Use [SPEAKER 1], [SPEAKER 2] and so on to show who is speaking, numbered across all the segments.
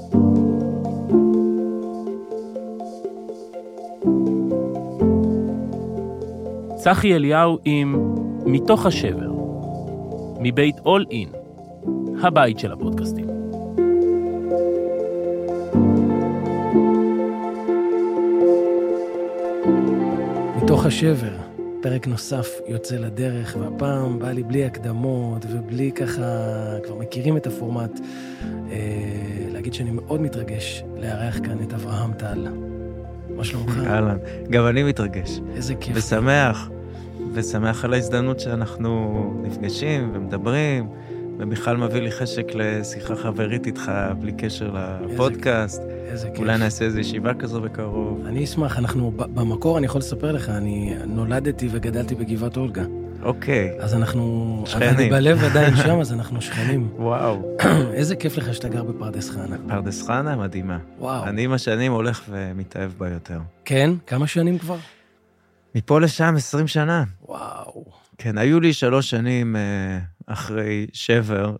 [SPEAKER 1] צחי אליהו עם מתוך השבר, מבית אול אין, הבית של הפודקאסטים.
[SPEAKER 2] מתוך השבר, פרק נוסף יוצא לדרך, והפעם בא לי בלי הקדמות ובלי ככה, כבר מכירים את הפורמט, להגיד שאני מאוד מתרגש לארח כאן את אברהם טל. מה שלומך?
[SPEAKER 3] אהלן, גם אני מתרגש.
[SPEAKER 2] איזה כיף.
[SPEAKER 3] ושמח על ההזדמנות שאנחנו נפגשים ומדברים, ובכלל מביא לי חשק לשיחה חברית איתך בלי קשר לפודקאסט.
[SPEAKER 2] איזה כיף.
[SPEAKER 3] אולי נעשה איזו ישיבה כזו בקרוב.
[SPEAKER 2] אני אשמח, אנחנו במקור, אני יכול לספר לך, אני נולדתי וגדלתי בגבעת אולגה.
[SPEAKER 3] אוקיי.
[SPEAKER 2] אז אנחנו...
[SPEAKER 3] שכנים.
[SPEAKER 2] אני בלב עדיין שם, אז אנחנו שכנים.
[SPEAKER 3] וואו.
[SPEAKER 2] איזה כיף לך שאתה גר בפרדס חנה.
[SPEAKER 3] פרדס חנה מדהימה.
[SPEAKER 2] וואו.
[SPEAKER 3] אני עם השנים הולך ומתאהב בה יותר.
[SPEAKER 2] כן? כמה שנים כבר?
[SPEAKER 3] מפה לשם 20 שנה.
[SPEAKER 2] וואו.
[SPEAKER 3] כן, היו לי 3 שנים אחרי שבר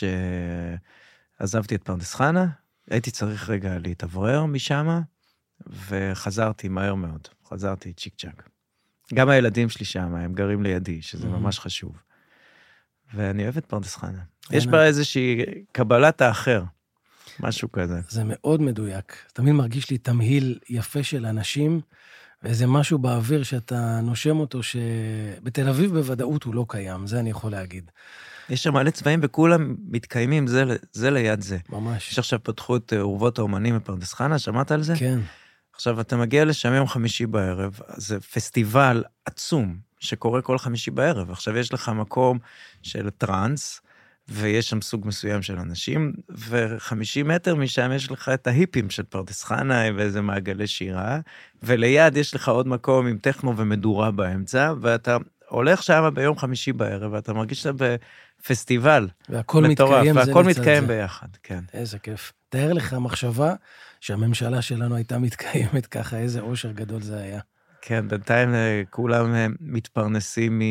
[SPEAKER 3] שעזבתי את פרדס חנה, הייתי צריך רגע להתעברר משם, וחזרתי מהר מאוד, חזרתי צ'יק צ'ק. גם הילדים שלי שם, הם גרים לידי, שזה ממש חשוב. ואני אוהב את פרדס חנה. יש בה איזושהי קבלת האחר, משהו כזה.
[SPEAKER 2] זה מאוד מדויק. תמיד מרגיש לי תמהיל יפה של אנשים, ואיזה משהו באוויר שאתה נושם אותו, שבתל אביב בוודאות הוא לא קיים, זה אני יכול להגיד.
[SPEAKER 3] יש שם מלא צבעים וכולם מתקיימים זה ליד זה.
[SPEAKER 2] ממש.
[SPEAKER 3] יש עכשיו פתחו את אורוות האומנים בפרדס חנה, שמעת על זה?
[SPEAKER 2] כן.
[SPEAKER 3] עכשיו, אתה מגיע לשם יום חמישי בערב, זה פסטיבל עצום שקורה כל חמישי בערב. עכשיו, יש לך מקום של טרנס, ויש שם סוג מסוים של אנשים, ו50 מטר משם יש לך את ההיפים של פרדס חנה, ואיזה מעגלי שירה, וליד יש לך עוד מקום עם טכנו ומדורה באמצע, ואתה הולך שם ביום חמישי בערב, ואתה מרגיש שאתה בפסטיבל.
[SPEAKER 2] והכל מתקיים זה
[SPEAKER 3] והכל
[SPEAKER 2] לצד
[SPEAKER 3] מתקיים
[SPEAKER 2] זה.
[SPEAKER 3] ביחד, כן.
[SPEAKER 2] איזה כיף. תאר לך מחשבה שהממשלה שלנו הייתה מתקיימת ככה, איזה אושר גדול זה היה.
[SPEAKER 3] כן, בינתיים כולם מתפרנסים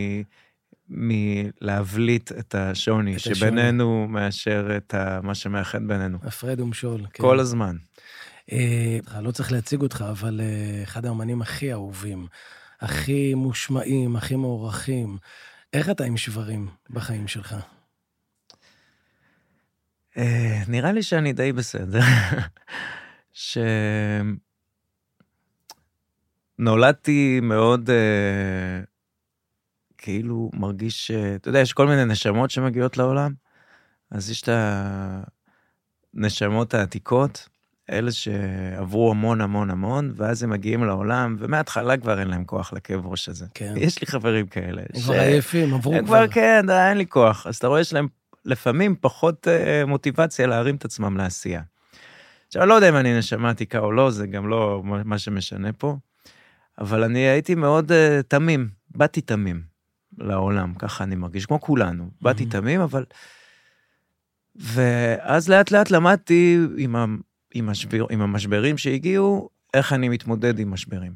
[SPEAKER 3] מלהבליט את השוני, שבינינו מאשר את מה שמאחד בינינו.
[SPEAKER 2] הפרד ומשול. כן.
[SPEAKER 3] כל הזמן.
[SPEAKER 2] לא צריך להציג אותך, אבל אחד האמנים הכי אהובים, הכי מושמעים, הכי מעורכים. איך אתה עם שברים בחיים שלך?
[SPEAKER 3] נראה לי שאני די בסדר. שנולדתי מאוד, כאילו מרגיש, אתה יודע, יש כל מיני נשמות שמגיעות לעולם, אז יש את הנשמות העתיקות, אלה שעברו המון המון המון, ואז הם מגיעים לעולם, ומההתחלה כבר אין להם כוח לכאב ראש הזה.
[SPEAKER 2] כן.
[SPEAKER 3] יש לי חברים כאלה.
[SPEAKER 2] הם כבר עייפים, עברו כבר.
[SPEAKER 3] כבר כן, אין לי כוח. אז אתה רואה, יש להם לפעמים פחות מוטיבציה להרים את עצמם לעשייה. עכשיו, אני לא יודע אם אני נשמה עתיקה או לא, זה גם לא מה שמשנה פה, אבל אני הייתי מאוד תמים, באתי תמים לעולם, ככה אני מרגיש, כמו כולנו, באתי תמים, אבל... ואז לאט לאט למדתי עם המשברים שהגיעו, איך אני מתמודד עם משברים.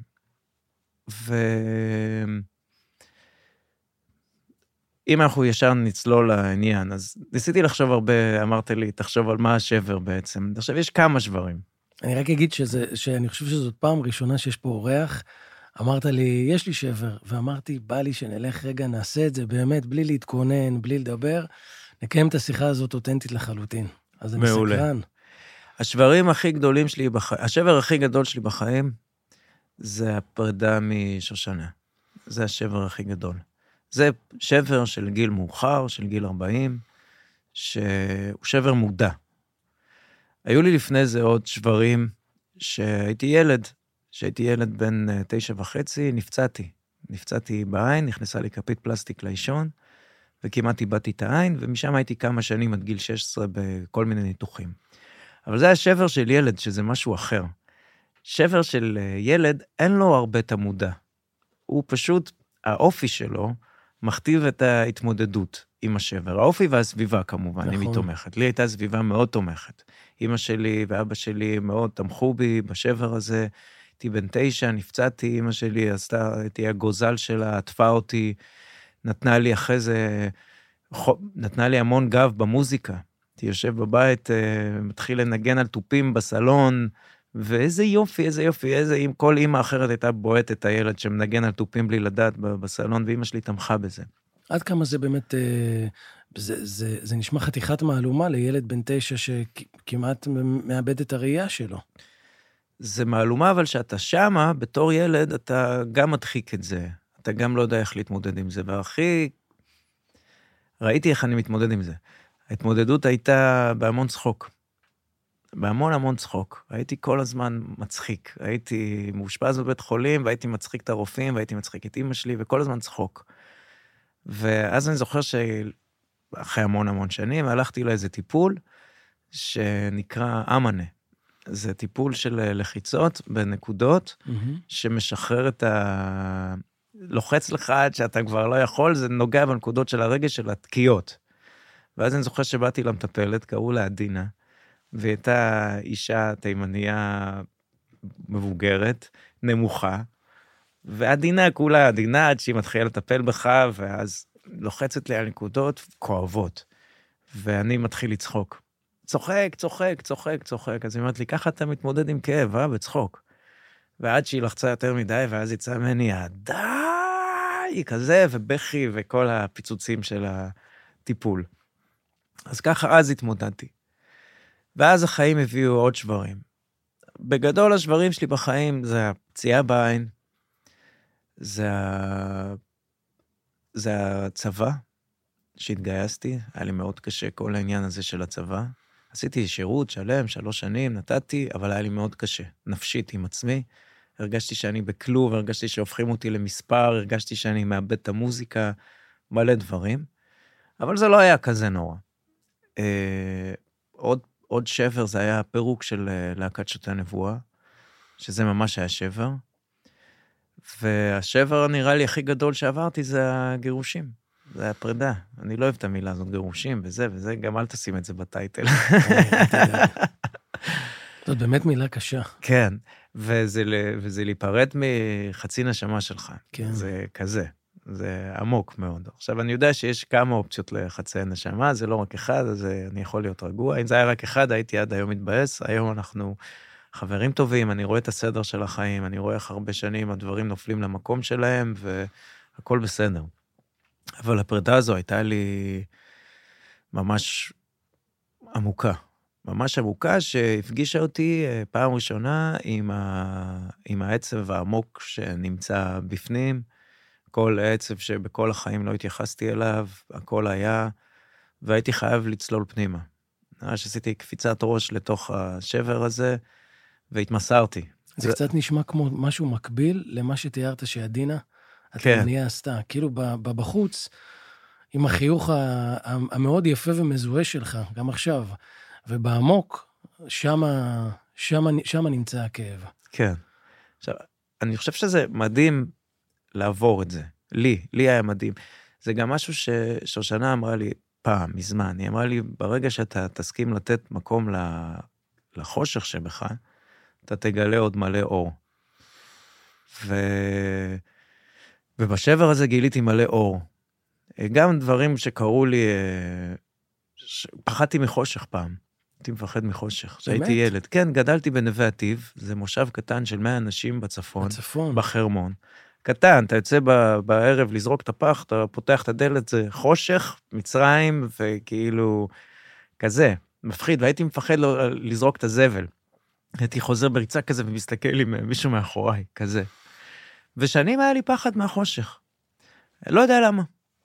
[SPEAKER 3] אם אנחנו ישר נצלול לעניין, אז ניסיתי לחשוב הרבה, אמרת לי, תחשוב על מה השבר בעצם. עכשיו, יש כמה שברים.
[SPEAKER 2] אני רק אגיד שאני חושב שזאת פעם ראשונה שיש פה אורח, אמרת לי, יש לי שבר, ואמרתי, בא לי שנלך רגע, נעשה את זה באמת, בלי להתכונן, בלי לדבר, נקיים את השיחה הזאת אותנטית לחלוטין. אז אני סקרן.
[SPEAKER 3] השברים הכי גדולים שלי בחיים, השבר הכי גדול שלי בחיים, זה הפרידה משושנה. זה השבר הכי גדול. זה שבר של גיל מאוחר, של גיל 40, שהוא שבר מודע. היו לי לפני זה עוד שברים שהייתי ילד בן 9.5, נפצעתי בעין, נכנסה לי כפית פלסטיק לישון, וכמעט איבדתי את העין, ומשם הייתי כמה שנים עד גיל 16 בכל מיני ניתוחים. אבל זה השבר של ילד, שזה משהו אחר. שבר של ילד, אין לו הרבה תמודה. הוא פשוט, האופי שלו, מכתיב את ההתמודדות עם השבר. האופי והסביבה כמובן, נכון. אם היא תומכת. לי הייתה סביבה מאוד תומכת. אמא שלי ואבא שלי מאוד תמכו בי בשבר הזה. הייתי בן 9, נפצעתי, אמא שלי הייתי הגוזל שלה, עטפה אותי, נתנה לי אחרי זה, נתנה לי המון גב במוזיקה. הייתי יושב בבית, מתחיל לנגן על טופים בסלון, ואיזה יופי, איזה יופי, כל אמא אחרת הייתה בועטת את הילד שמנגן על טופים בלי לדעת בסלון, ואמא שלי תמכה בזה.
[SPEAKER 2] עד כמה זה באמת, זה נשמע חתיכת מהלומה לילד בן 9 שכמעט מאבד את הראייה שלו.
[SPEAKER 3] זה מהלומה, אבל שאתה שמה, בתור ילד, אתה גם מדחיק את זה. אתה גם לא יודע איך להתמודד עם זה. והכי, ראיתי איך אני מתמודד עם זה. ההתמודדות הייתה בהמון צחוק. בהמון צחוק. הייתי כל הזמן מצחיק. הייתי מאושפז בבית חולים, והייתי מצחיק את הרופאים, והייתי מצחיק את אמא שלי, וכל הזמן צחוק. ואז אני זוכר שאחרי המון שנים, הלכתי לאיזה טיפול, שנקרא אמנה. זה טיפול של לחיצות בנקודות, שמשחרר את לוחץ לך עד שאתה כבר לא יכול, זה נוגע בנקודות של הרגש של התקיעות. ואז אני זוכר שבאתי למטפלת, קראו לה עדינה, והיא הייתה אישה תימניה מבוגרת, נמוכה, ועדינה כולה, עדינה עד שהיא מתחילה לטפל בך, ואז לוחצת לי על נקודות כואבות, ואני מתחיל לצחוק. צוחק. אז היא אומרת לי, ככה אתה מתמודד עם כאב, בצחוק. ועד שהיא לחצה יותר מדי, ואז יצא ממני, די, כזה, ובכי, וכל הפיצוצים של הטיפול. אז ככה אז התמודדתי. ואז החיים הביאו עוד שברים. בגדול השברים שלי בחיים, זה הפציעה בעין, זה הצבא, שהתגייסתי, היה לי מאוד קשה כל העניין הזה של הצבא. עשיתי שירות שלם, 3 שנים, נתתי, אבל היה לי מאוד קשה, נפשית עם עצמי. הרגשתי שאני בכלוב, הרגשתי שהופכים אותי למספר, הרגשתי שאני מאבד את המוזיקה, מלא דברים. אבל זה לא היה כזה נורא. עוד שבר, זה היה הפירוק של להקת שוטי הנבואה, שזה ממש היה שבר. והשבר נראה לי הכי גדול שעברתי זה הגירושים. זה הפרידה. אני לא אוהב את המילה הזאת, גירושים וזה, גם אל תשים את זה בטייטל.
[SPEAKER 2] זאת באמת מילה קשה.
[SPEAKER 3] כן, וזה להיפרד מחצי נשמה שלך.
[SPEAKER 2] כן.
[SPEAKER 3] זה כזה, זה עמוק מאוד. עכשיו, אני יודע שיש כמה אופציות לחצי נשמה, זה לא רק אחד, אז אני יכול להיות רגוע. אם זה היה רק אחד, הייתי עד היום מתבאס. היום אנחנו חברים טובים, אני רואה את הסדר של החיים, אני רואה איך הרבה שנים הדברים נופלים למקום שלהם, והכל בסדר. אבל הפרידה הזו הייתה לי ממש עמוקה. ממש עמוקה שהפגישה אותי פעם ראשונה עם העצב העמוק שנמצא בפנים, כל העצב שבכל החיים לא התייחסתי אליו, הכל היה, והייתי חייב לצלול פנימה. ממש עשיתי קפיצת ראש לתוך השבר הזה, והתמסרתי.
[SPEAKER 2] זה קצת נשמע כמו משהו מקביל למה שתיארת שעדינה, התימניה עשתה. כאילו בחוץ, עם החיוך המאוד יפה ומזוהה שלך, גם עכשיו, ובעמוק, שמה נמצא הכאב.
[SPEAKER 3] כן. עכשיו, אני חושב שזה מדהים לעבור את זה. לי היה מדהים. זה גם משהו ששושנה אמרה לי פעם, מזמן. היא אמרה לי, ברגע שאתה תסכים לתת מקום לחושך שבך, אתה תגלה עוד מלא אור. ובשבר הזה גיליתי מלא אור. גם דברים שקראו לי, פחדתי מחושך פעם. הייתי מפחד מחושך. כשהייתי ילד. כן, גדלתי בנווה עתיב, זה מושב קטן של 100 אנשים בצפון. בחרמון. קטן, אתה יוצא בערב לזרוק את הפח, אתה פותח את הדלת, זה חושך, מצרים, וכאילו, כזה, מפחיד, והייתי מפחד לזרוק את הזבל. הייתי חוזר בריצה כזה, ומסתכל עם מישהו מאחוריי, כזה. ושנים היה לי פחד מהחושך. לא יודע למה.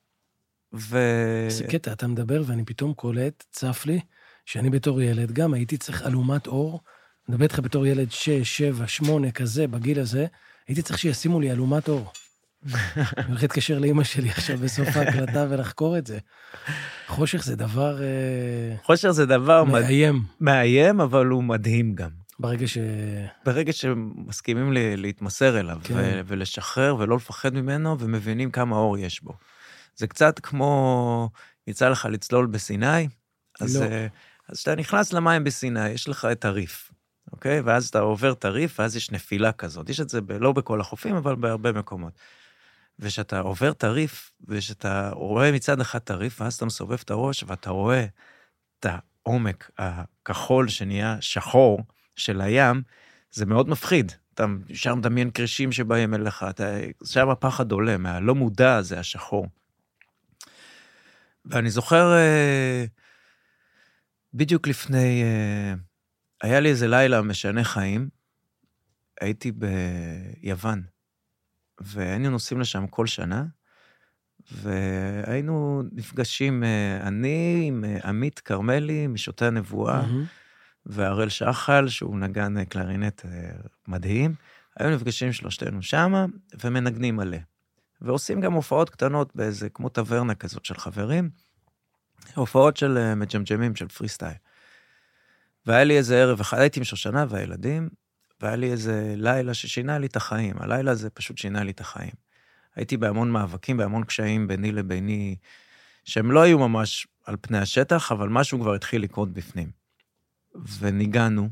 [SPEAKER 2] זה קטע, אתה מדבר, ואני פתאום קולט, צף לי, שאני בתור ילד, גם הייתי צריך אלומת אור, מדבר איתך בתור ילד 6, 7, 8, כזה, בגיל הזה, הייתי צריך שישימו לי אלומת אור. אני הולך להתקשר לאמא שלי עכשיו בסוף ההקלטה ולחקור את זה. חושך זה דבר...
[SPEAKER 3] חושך זה דבר...
[SPEAKER 2] מאיים.
[SPEAKER 3] מאיים, אבל הוא מדהים גם.
[SPEAKER 2] ברגע
[SPEAKER 3] שמסכימים להתמסר אליו, כן. ולשחרר ולא לפחד ממנו, ומבינים כמה אור יש בו. זה קצת כמו... יצא לך לצלול בסיני, אז כשאתה נכנס למים בסיני, יש לך את הריף. אוקיי? ואז אתה עובר את הריף, ואז יש נפילה כזאת. יש את זה לא בכל החופים, אבל בהרבה מקומות. ושאתה עובר את הריף, ושאתה רואה מצד אחד את הריף, ואז אתה מסובב את הראש, ואתה רואה את העומק, הכחול שנהיה שחור של הים, זה מאוד מפחיד. אתה שם מדמיין קרישים שבאים אליך, שם הפחד עולה, מהלא מודע הזה, השחור. ואני זוכר, בדיוק לפני, היה לי איזה לילה משנה חיים, הייתי ביוון, והיינו נוסעים לשם כל שנה, והיינו נפגשים, אני עם עמית קרמלי, משותי הנבואה, והראל שחל, שהוא נגן קלרינט מדהים, היינו נפגשים שלושתנו שמה, ומנגנים מלא. ועושים גם הופעות קטנות באיזה, כמו טברנה כזאת של חברים, הופעות של מג'מג'מים, של פרי סטייל. והיה לי איזה ערב אחד, הייתי עם שושנה והילדים, והיה לי איזה לילה ששינה לי את החיים. הלילה הזה פשוט שינה לי את החיים. הייתי בהמון מאבקים, בהמון קשיים ביני לביני, שהם לא היו ממש על פני השטח, אבל משהו כבר התחיל לקרות בפנים. וניגענו,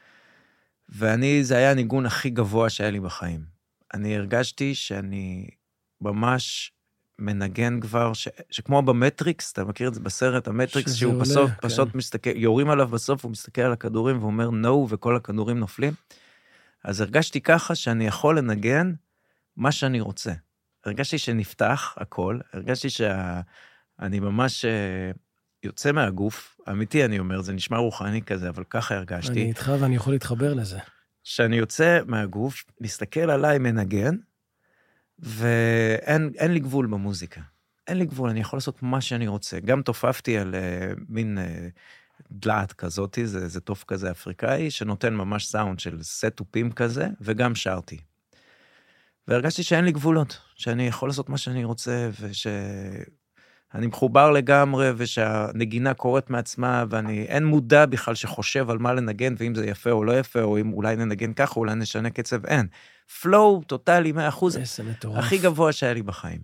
[SPEAKER 3] זה היה הניגון הכי גבוה שהיה לי בחיים. אני הרגשתי שאני ממש מנגן כבר, שכמו במטריקס, אתה מכיר את זה בסרט, המטריקס, שהוא בסוף, פשוט מסתכל, יורים עליו בסוף, הוא מסתכל על הכדורים, ואומר no, וכל הכדורים נופלים. אז הרגשתי ככה שאני יכול לנגן מה שאני רוצה. הרגשתי שנפתח הכל, הרגשתי שאני ממש יוצא מהגוף, אמיתי אני אומר, זה נשמע רוחני כזה, אבל ככה הרגשתי.
[SPEAKER 2] אני איתך ואני יכול להתחבר לזה.
[SPEAKER 3] שאני יוצא מהגוף, להסתכל עליי מנגן, ואין לי גבול במוזיקה. אין לי גבול, אני יכול לעשות מה שאני רוצה. גם תופפתי על מין דלעת כזאת, זה תוף כזה אפריקאי, שנותן ממש סאונד של סט-טופים כזה, וגם שרתי. והרגשתי שאין לי גבולות, שאני יכול לעשות מה שאני רוצה, ושאני מחובר לגמרי, ושהנגינה קורית מעצמה, אין מודע בכלל שחושב על מה לנגן, ואם זה יפה או לא יפה, או אם אולי ננגן ככה, אולי נשנה קצב, אין. פלואו טוטלי, 100%, הכי גבוה שהיה לי בחיים.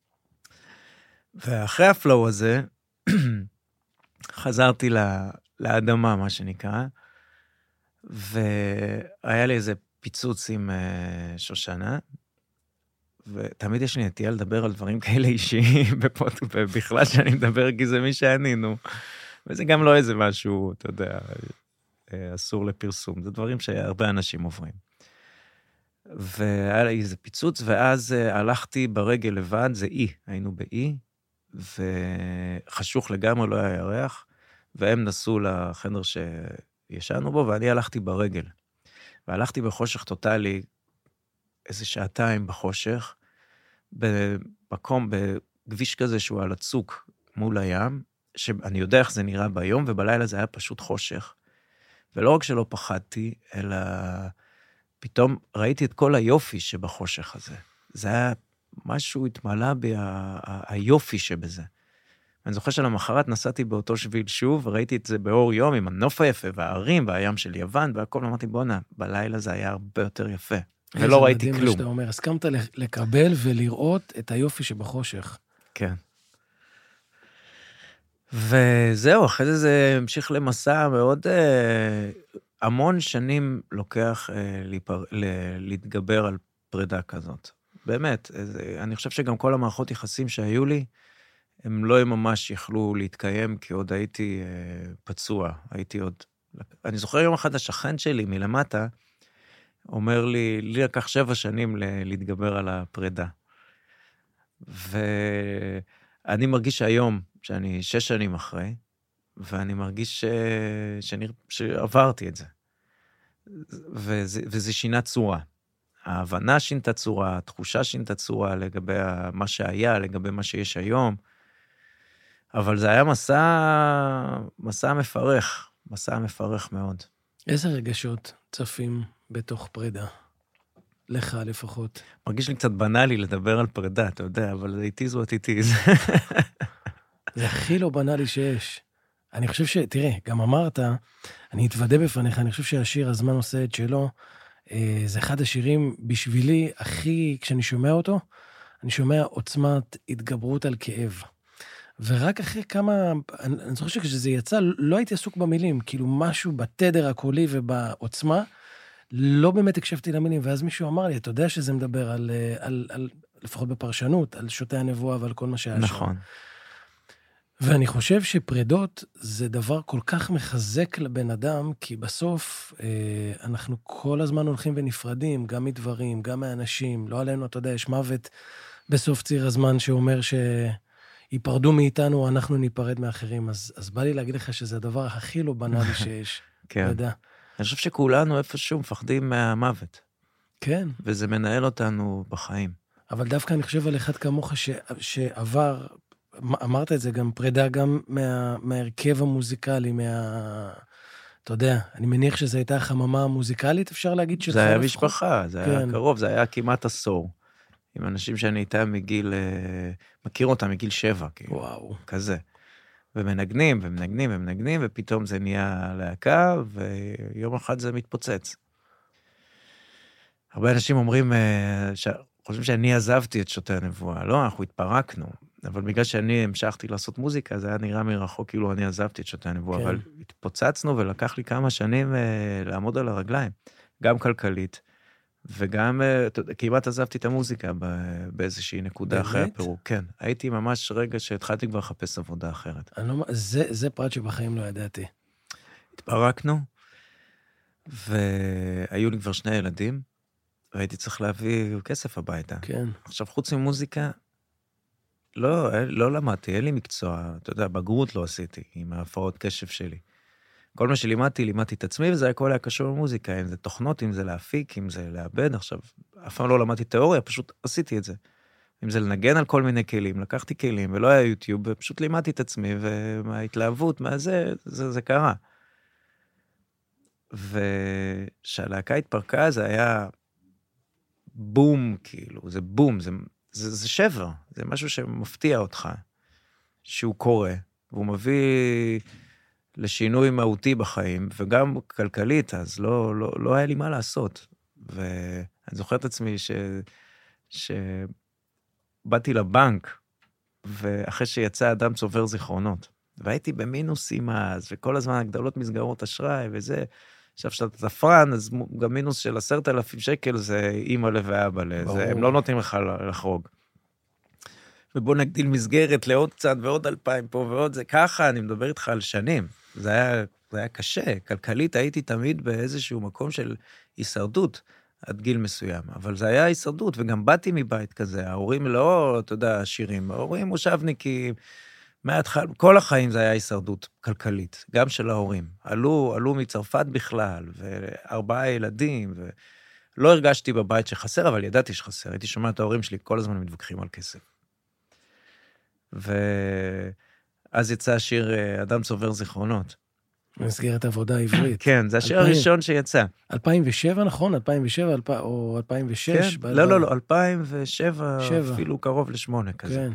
[SPEAKER 3] ואחרי הפלואו הזה, חזרתי לאדמה, מה שנקרא, והיה לי איזה פיצוץ עם שושנה, ותמיד יש לי נטייה לדבר על דברים כאלה אישיים, ובכלל שאני מדבר כי זה מי שאני, נו. וזה גם לא איזה משהו, אתה יודע, אסור לפרסום, זה דברים שהרבה אנשים עוברים. והיה לי איזה פיצוץ, ואז הלכתי ברגל לבד, זה אי, היינו באי, וחשוך לגמרי, לא היה ירח, והם נסעו לחדר שישנו בו, ואני הלכתי ברגל. והלכתי בחושך טוטלי, איזה שעתיים בחושך, במקום, בכביש כזה שהוא על הצוק מול הים, שאני יודע איך זה נראה ביום, ובלילה זה היה פשוט חושך. ולא רק שלא פחדתי, אלא פתאום ראיתי את כל היופי שבחושך הזה. זה היה משהו התמלא בי, היופי שבזה. אני זוכר שלמחרת נסעתי באותו שביל שוב, וראיתי את זה באור יום, עם הנוף היפה, והערים, והים של יוון, והכל, אמרתי, בונה, בלילה זה היה הרבה יותר יפה. ולא ראיתי כלום. זה מדהים מה שאתה
[SPEAKER 2] אומר, הסכמת לקבל ולראות את היופי שבחושך.
[SPEAKER 3] כן. וזהו, אחרי זה המשיך למסע מאוד, המון שנים לוקח להתגבר על פרידה כזאת. באמת, אני חושב שגם כל המערכות יחסים שהיו לי, הם לא ממש יכלו להתקיים, כי עוד הייתי פצוע, הייתי עוד... אני זוכר יום אחד השכן שלי מלמטה, אומר לי לקח 7 שנים להתגבר על הפרידה. ואני מרגיש היום, שאני 6 שנים אחרי, ואני מרגיש שעברתי את זה. וזה שינה צורה. ההבנה שינתה צורה, התחושה שינתה צורה לגבי מה שהיה, לגבי מה שיש היום, אבל זה היה מסע מפרך מאוד.
[SPEAKER 2] איזה רגשות צפים בתוך פרידה? לך לפחות.
[SPEAKER 3] מרגיש לי קצת בנאלי לדבר על פרידה, אתה יודע, אבל זה איתי זו עתיתי.
[SPEAKER 2] זה הכי לא בנאלי שיש. אני חושב תראה, גם אמרת, אני אתוודה בפניך, אני חושב שהשיר הזמן עושה את שלו, זה אחד השירים בשבילי הכי, כשאני שומע אותו, אני שומע עוצמת התגברות על כאב. ורק אחרי כמה, אני זוכר שכשזה יצא, לא הייתי עסוק במילים, כאילו משהו בתדר הקולי ובעוצמה, לא באמת הקשבתי למילים, ואז מישהו אמר לי, אתה יודע שזה מדבר על לפחות בפרשנות, על שותי הנבואה ועל כל מה שהיה שם.
[SPEAKER 3] נכון.
[SPEAKER 2] ואני חושב שפרידות זה דבר כל כך מחזק לבן אדם, כי בסוף אנחנו כל הזמן הולכים ונפרדים, גם מדברים, גם מאנשים, לא עלינו, אתה יודע, יש מוות בסוף ציר הזמן שאומר שיפרדו מאיתנו, אנחנו ניפרד מאחרים, אז בא לי להגיד לך שזה הדבר הכי לא בנאלי שיש.
[SPEAKER 3] כן.
[SPEAKER 2] אתה יודע.
[SPEAKER 3] אני חושב שכולנו איפשהו מפחדים מהמוות,
[SPEAKER 2] כן,
[SPEAKER 3] וזה מנהל אותנו בחיים.
[SPEAKER 2] אבל דווקא אני חושב על אחד כמוך שעבר, אמרת את זה, גם פרידה גם מהרכב המוזיקלי, אתה יודע, אני מניח שזו הייתה החממה המוזיקלית, אפשר להגיד שלך.
[SPEAKER 3] זה היה משפחה, זה היה
[SPEAKER 2] כן.
[SPEAKER 3] קרוב, זה היה כמעט עשור. עם אנשים שאני איתם מגיל, מכיר אותם מגיל 7, כאילו,
[SPEAKER 2] וואו.
[SPEAKER 3] כזה. ומנגנים, ומנגנים, ומנגנים, ופתאום זה נהיה להקה, ויום אחד זה מתפוצץ. הרבה אנשים אומרים, חושבים שאני עזבתי את שוטי הנבואה. לא, אנחנו התפרקנו. אבל בגלל שאני המשכתי לעשות מוזיקה, זה היה נראה מרחוק כאילו אני עזבתי את שוטי הנבואה.
[SPEAKER 2] כן.
[SPEAKER 3] אבל התפוצצנו ולקח לי כמה שנים לעמוד על הרגליים. גם כלכלית, וגם כמעט עזבתי את המוזיקה באיזושהי נקודה אחרי הפירוק. כן, הייתי ממש רגע שהתחלתי כבר לחפש עבודה אחרת.
[SPEAKER 2] זה פרט שבחיים לא ידעתי.
[SPEAKER 3] התפרקנו, והיו לי כבר 2 ילדים, והייתי צריך להביא כסף הביתה.
[SPEAKER 2] כן.
[SPEAKER 3] עכשיו, חוץ ממוזיקה, לא למדתי, אין לי מקצוע, אתה יודע, בגרות לא עשיתי, עם ההפרעות קשב שלי. כל מה שלימדתי את עצמי, וזה הכל היה קשור למוזיקה, אם זה תוכנות, אם זה להפיק, אם זה לאבד. עכשיו, אף פעם לא למדתי תיאוריה, פשוט עשיתי את זה. אם זה לנגן על כל מיני כלים, לקחתי כלים, ולא היה יוטיוב, ופשוט לימדתי את עצמי, ומההתלהבות, זה קרה. ושהלהקה התפרקה, זה היה בום, כאילו, זה בום, זה שבר, זה משהו שמפתיע אותך, שהוא קורה, והוא מביא לשינוי מהותי בחיים, וגם כלכלית, אז לא היה לי מה לעשות. ואני זוכר את עצמי שבאתי לבנק, ואחרי שיצא אדם צובר זיכרונות, והייתי במינוסים אז, וכל הזמן הגדלות מסגרות אשראי, וזה, עכשיו שאתה תפרן, אז גם מינוס של 10,000 שקל, זה אימא ואבא לזה, הם לא נותנים לך לחרוג. ובוא נגדיל מסגרת לעוד קצת, ועוד 2,000 פה, ועוד זה, ככה, אני מדבר איתך על שנים. זה היה קשה, כלכלית הייתי תמיד באיזשהו מקום של הישרדות, עד גיל מסוים, אבל זה היה הישרדות, וגם באתי מבית כזה, ההורים לא, אתה יודע, עשירים, ההורים מושבניקים, כל החיים זה היה הישרדות כלכלית, גם של ההורים. עלו מצרפת בכלל, ו4 ילדים, ולא הרגשתי בבית שחסר, אבל ידעתי שחסר. הייתי שומע את ההורים שלי, כל הזמן מתווכחים על כסף. ואז יצא השיר אדם צובר זיכרונות.
[SPEAKER 2] במסגרת עבודה עברית.
[SPEAKER 3] כן, זה השיר הראשון שיצא.
[SPEAKER 2] 2007, נכון? 2007 או 2006?
[SPEAKER 3] כן, לא, 2007, אפילו קרוב ל8 כזה.
[SPEAKER 2] כן.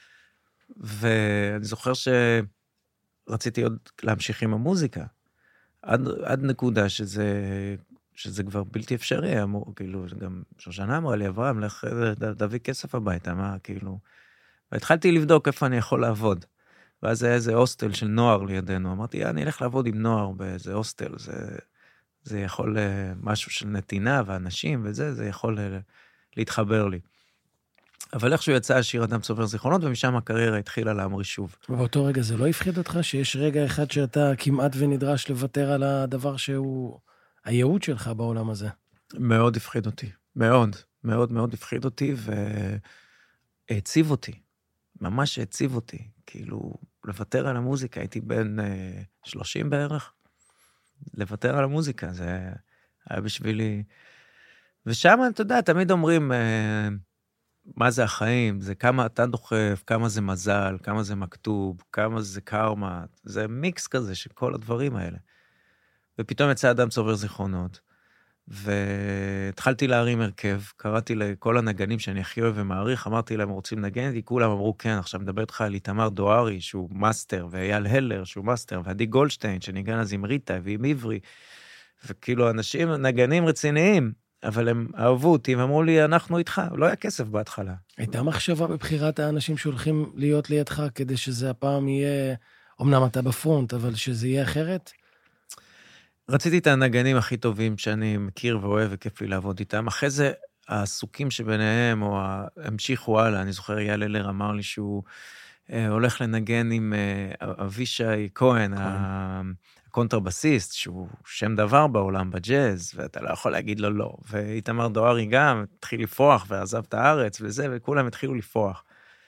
[SPEAKER 3] ואני זוכר שרציתי עוד להמשיך עם המוזיקה, עד נקודה שזה כבר בלתי אפשרי, כאילו, גם שושנה אמרה לי, אברהם, לך תביא כסף הביתה, מה, כאילו, והתחלתי לבדוק איפה אני יכול לעבוד, ואז היה איזה הוסטל של נוער לידינו, אמרתי, אני אלך לעבוד עם נוער באיזה הוסטל, זה יכול משהו של נתינה ואנשים וזה, זה יכול להתחבר לי. אבל איכשהו יצא השיר אדם צובר זיכרונות, ומשם הקריירה התחילה להמריא שוב.
[SPEAKER 2] ובאותו רגע זה לא הפחיד אותך, שיש רגע אחד שאתה כמעט ונדרש לוותר על הדבר שהוא הייעוד שלך בעולם הזה?
[SPEAKER 3] מאוד הפחיד אותי, מאוד, מאוד מאוד הפחיד אותי, והעציב אותי, ממש העציב אותי, כאילו, לוותר על המוזיקה, הייתי בן 30 בערך, לוותר על המוזיקה, זה היה בשבילי, ושם, אתה יודע, תמיד אומרים, מה זה החיים, זה כמה אתה דוחף, כמה זה מזל, כמה זה מכתוב, כמה זה קרמה, זה מיקס כזה של כל הדברים האלה. ופתאום יצא אדם צובר זיכרונות, והתחלתי להרים הרכב, קראתי לכל הנגנים שאני הכי אוהב ומעריך, אמרתי להם, רוצים לנגן? כולם אמרו, כן, עכשיו מדבר איתך על איתמר דוארי, שהוא מאסטר, ואייל הלר, שהוא מאסטר, ועדי גולדשטיין, שניגן אז עם ריטה ועם עברי, וכאילו אנשים, נגנים רציניים, אבל הם אהבו אותי, הם אמרו לי, אנחנו איתך, לא היה כסף בהתחלה.
[SPEAKER 2] הייתה מחשבה בבחירת האנשים שהולכים להיות לידך, כדי שזה הפעם יהיה, אמנם אתה בפרונט, אבל שזה יהיה אחרת?
[SPEAKER 3] רציתי את הנגנים הכי טובים שאני מכיר ואוהב, וכיף לי לעבוד איתם. אחרי זה, העסוקים שביניהם, או המשיכו הלאה, אני זוכר, אייל הלר אמר לי שהוא הולך לנגן עם אבישי כהן, הקונטרבסיסט, שהוא שם דבר בעולם בג'אז, ואתה לא יכול להגיד לו לא. ואיתמר דוארי גם התחיל לפרוח, ועזב את הארץ וזה, וכולם התחילו לפרוח.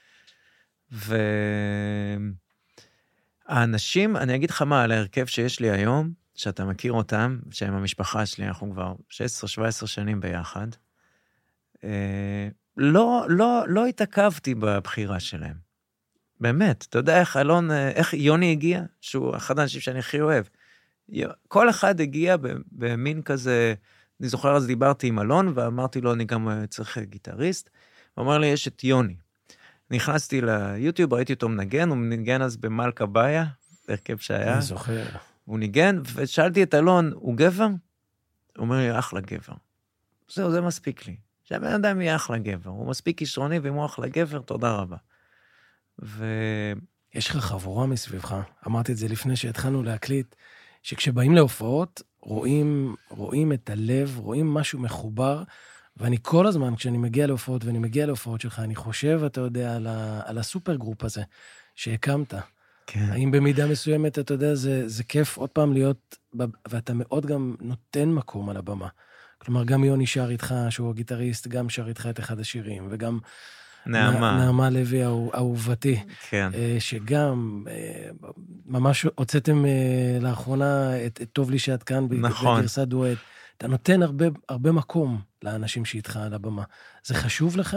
[SPEAKER 3] והאנשים, אני אגיד לך מה, על ההרכב שיש לי היום, שאתה מכיר אותם, שהם המשפחה שלי, אנחנו כבר 16-17 שנים ביחד, לא התעכבתי בבחירה שלהם. באמת, אתה יודע איך יוני הגיע, שהוא אחד האנשים שאני הכי אוהב. כל אחד הגיע במין כזה, אני זוכר אז דיברתי עם אלון, ואמרתי לו, אני גם צריך גיטריסט, הוא אמר לי, יש את יוני. נכנסתי ליוטיוב, ראיתי אותו מנגן, הוא מנגן אז במלכה באיה, הרכב שהיה.
[SPEAKER 2] אני זוכר.
[SPEAKER 3] הוא ניגן, ושאלתי את אלון, הוא גבר? הוא אומר לי, אחלה גבר. זהו, זה מספיק לי. שהבן אדם יהיה אחלה גבר. הוא מספיק כישרוני, ואם הוא אחלה גבר, תודה רבה.
[SPEAKER 2] יש לך חבורה מסביבך, אמרתי את זה לפני שהתחלנו להקליט, שכשבאים להופעות, רואים את הלב, רואים משהו מחובר, ואני כל הזמן, כשאני מגיע להופעות, ואני מגיע להופעות שלך, אני חושב, אתה יודע, על הסופר גרופ הזה, שהקמת.
[SPEAKER 3] כן.
[SPEAKER 2] האם במידה מסוימת, אתה יודע, זה כיף עוד פעם להיות, ואתה מאוד גם נותן מקום על הבמה. כלומר, גם יוני שר איתך, שהוא הגיטריסט, גם שר איתך את אחד השירים, וגם נעמה לוי, אהובתי,
[SPEAKER 3] כן.
[SPEAKER 2] שגם ממש הוצאתם לאחרונה את טוב לי שאת כאן,
[SPEAKER 3] נכון.
[SPEAKER 2] בגרסת דואט. אתה נותן הרבה מקום לאנשים שאיתך על הבמה. זה חשוב לך?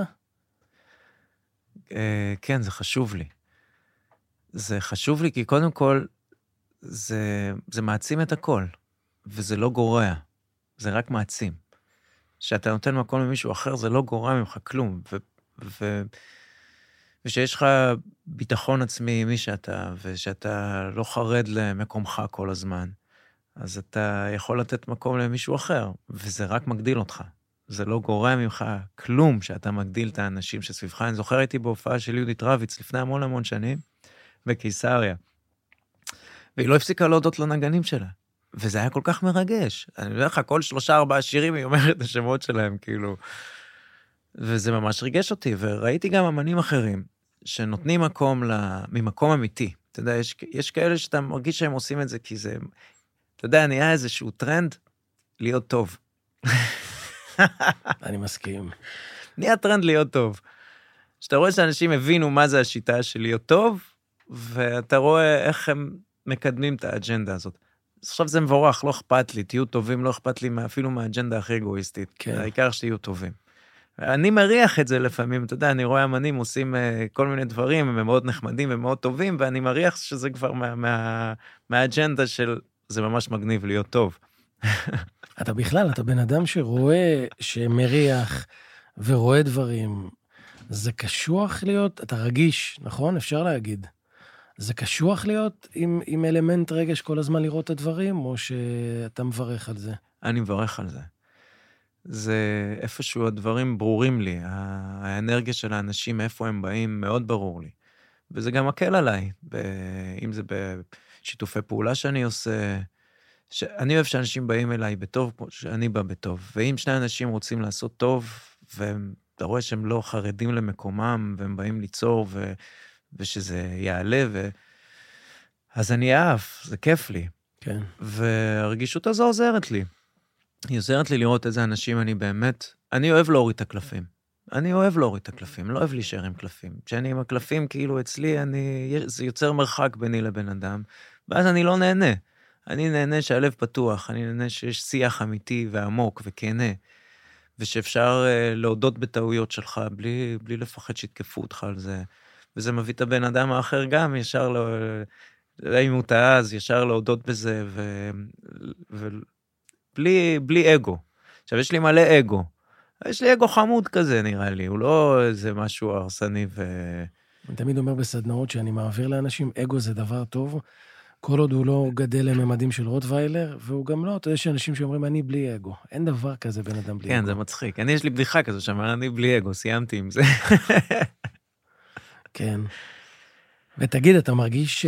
[SPEAKER 3] כן, זה חשוב לי. זה חשוב לי כי קודם כל, זה מעצים את הכל, וזה לא גורע, זה רק מעצים. שאתה נותן מקום למישהו אחר, זה לא גורע ממך כלום, ושיש לך ביטחון עצמי מי שאתה, ושאתה לא חרד למקומך כל הזמן, אז אתה יכול לתת מקום למישהו אחר, וזה רק מגדיל אותך. זה לא גורע ממך כלום שאתה מגדיל את האנשים שסביבך. אני זוכר הייתי בהופעה של יהודית רביץ לפני המון שנים, בקיסריה. והיא לא הפסיקה להודות לנגנים שלה. וזה היה כל כך מרגש. אני יודע לך, כל 3-4 שירים היא אומרת את השמות שלהם, כאילו. וזה ממש ריגש אותי. וראיתי גם אמנים אחרים, שנותנים מקום ממקום אמיתי. אתה יודע, יש כאלה שאתה מרגיש שהם עושים את זה, כי זה, אתה יודע, נהיה איזשהו טרנד להיות טוב.
[SPEAKER 2] אני מסכים.
[SPEAKER 3] נהיה טרנד להיות טוב. שאתה רואה שאנשים הבינו מה זה השיטה של להיות טוב, ואתה רואה איך הם מקדמים את האג'נדה הזאת. עכשיו זה מבורך, לא אכפת לי, תהיו טובים, לא אכפת לי אפילו מהאג'נדה הכי אגואיסטית.
[SPEAKER 2] כן.
[SPEAKER 3] העיקר שתהיו טובים. אני מריח את זה לפעמים, אתה יודע, אני רואה אמנים עושים כל מיני דברים, הם מאוד נחמדים ומאוד טובים, ואני מריח שזה כבר מהאג'נדה של, זה ממש מגניב להיות טוב.
[SPEAKER 2] אתה בכלל, אתה בן אדם שרואה, שמריח ורואה דברים, זה קשוח להיות, אתה רגיש, נכון? אפשר להגיד. זה קשוח להיות עם אלמנט רגש כל הזמן לראות את הדברים, או שאתה מברך על זה?
[SPEAKER 3] אני מברך על זה. זה איפשהו הדברים ברורים לי, האנרגיה של האנשים, איפה הם באים, מאוד ברור לי. וזה גם מקל עליי, אם זה בשיתופי פעולה שאני עושה, אני אוהב שאנשים באים אליי בטוב, שאני בא בטוב, ואם שני אנשים רוצים לעשות טוב, ואתה רואה שהם לא חרדים למקומם, והם באים ליצור, ושזה יעלה, אז אני אהב, זה כיף לי.
[SPEAKER 2] כן.
[SPEAKER 3] והרגישות הזו עוזרת לי. היא עוזרת לי לראות איזה אנשים אני באמת, אני אוהב להוריד את הקלפים. אני אוהב להוריד את הקלפים, לא אוהב להישאר עם קלפים. כשאני עם הקלפים, כאילו אצלי, זה יוצר מרחק ביני לבן אדם, ואז אני לא נהנה. אני נהנה שהלב פתוח, אני נהנה שיש שיח אמיתי ועמוק וכנה, ושאפשר להודות בטעויות שלך, בלי לפחד שיתקפו אותך על זה. וזה מביא את הבן אדם האחר גם, ישר אם הוא טעה, אז ישר להודות בזה, בלי אגו. עכשיו, יש לי מלא אגו. יש לי אגו חמוד כזה, נראה לי. הוא לא איזה משהו הרסני
[SPEAKER 2] אני תמיד אומר בסדנאות שאני מעביר לאנשים, אגו זה דבר טוב, כל עוד הוא לא גדל לממדים של רוטוויילר, והוא גם לא, אתה יודע שאנשים שאומרים, אני בלי אגו. אין דבר כזה בן אדם בלי אגו.
[SPEAKER 3] כן, זה מצחיק. יש לי בדיחה כזו שאמר, אני בלי אגו, סיימתי עם זה.
[SPEAKER 2] כן. ותגיד, אתה מרגיש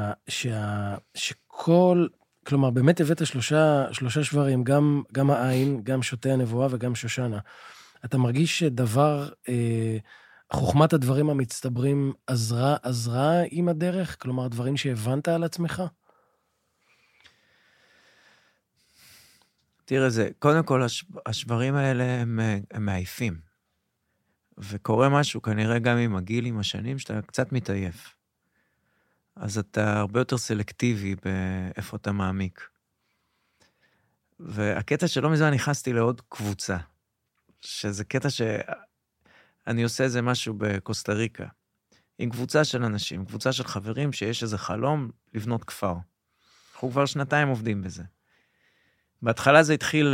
[SPEAKER 2] שכל, כלומר, באמת הבאת שלושה שברים, גם העין, גם שוטי הנבואה וגם שושנה. אתה מרגיש שדבר חוכמת הדברים המצטברים עזרה עם הדרך? כלומר, דברים שהבנת על עצמך?
[SPEAKER 3] תראה, קודם כל, השברים האלה הם מעייפים. וקורה משהו, כנראה גם עם הגיל, עם השנים, שאתה קצת מתעייף. אז אתה הרבה יותר סלקטיבי באיפה אתה מעמיק. והקטע שלא מזמן נכנסתי לעוד קבוצה, שזה קטע שאני עושה איזה משהו בקוסטה ריקה, עם קבוצה של אנשים, קבוצה של חברים שיש איזה חלום לבנות כפר. אנחנו כבר 2 עובדים בזה. בהתחלה זה התחיל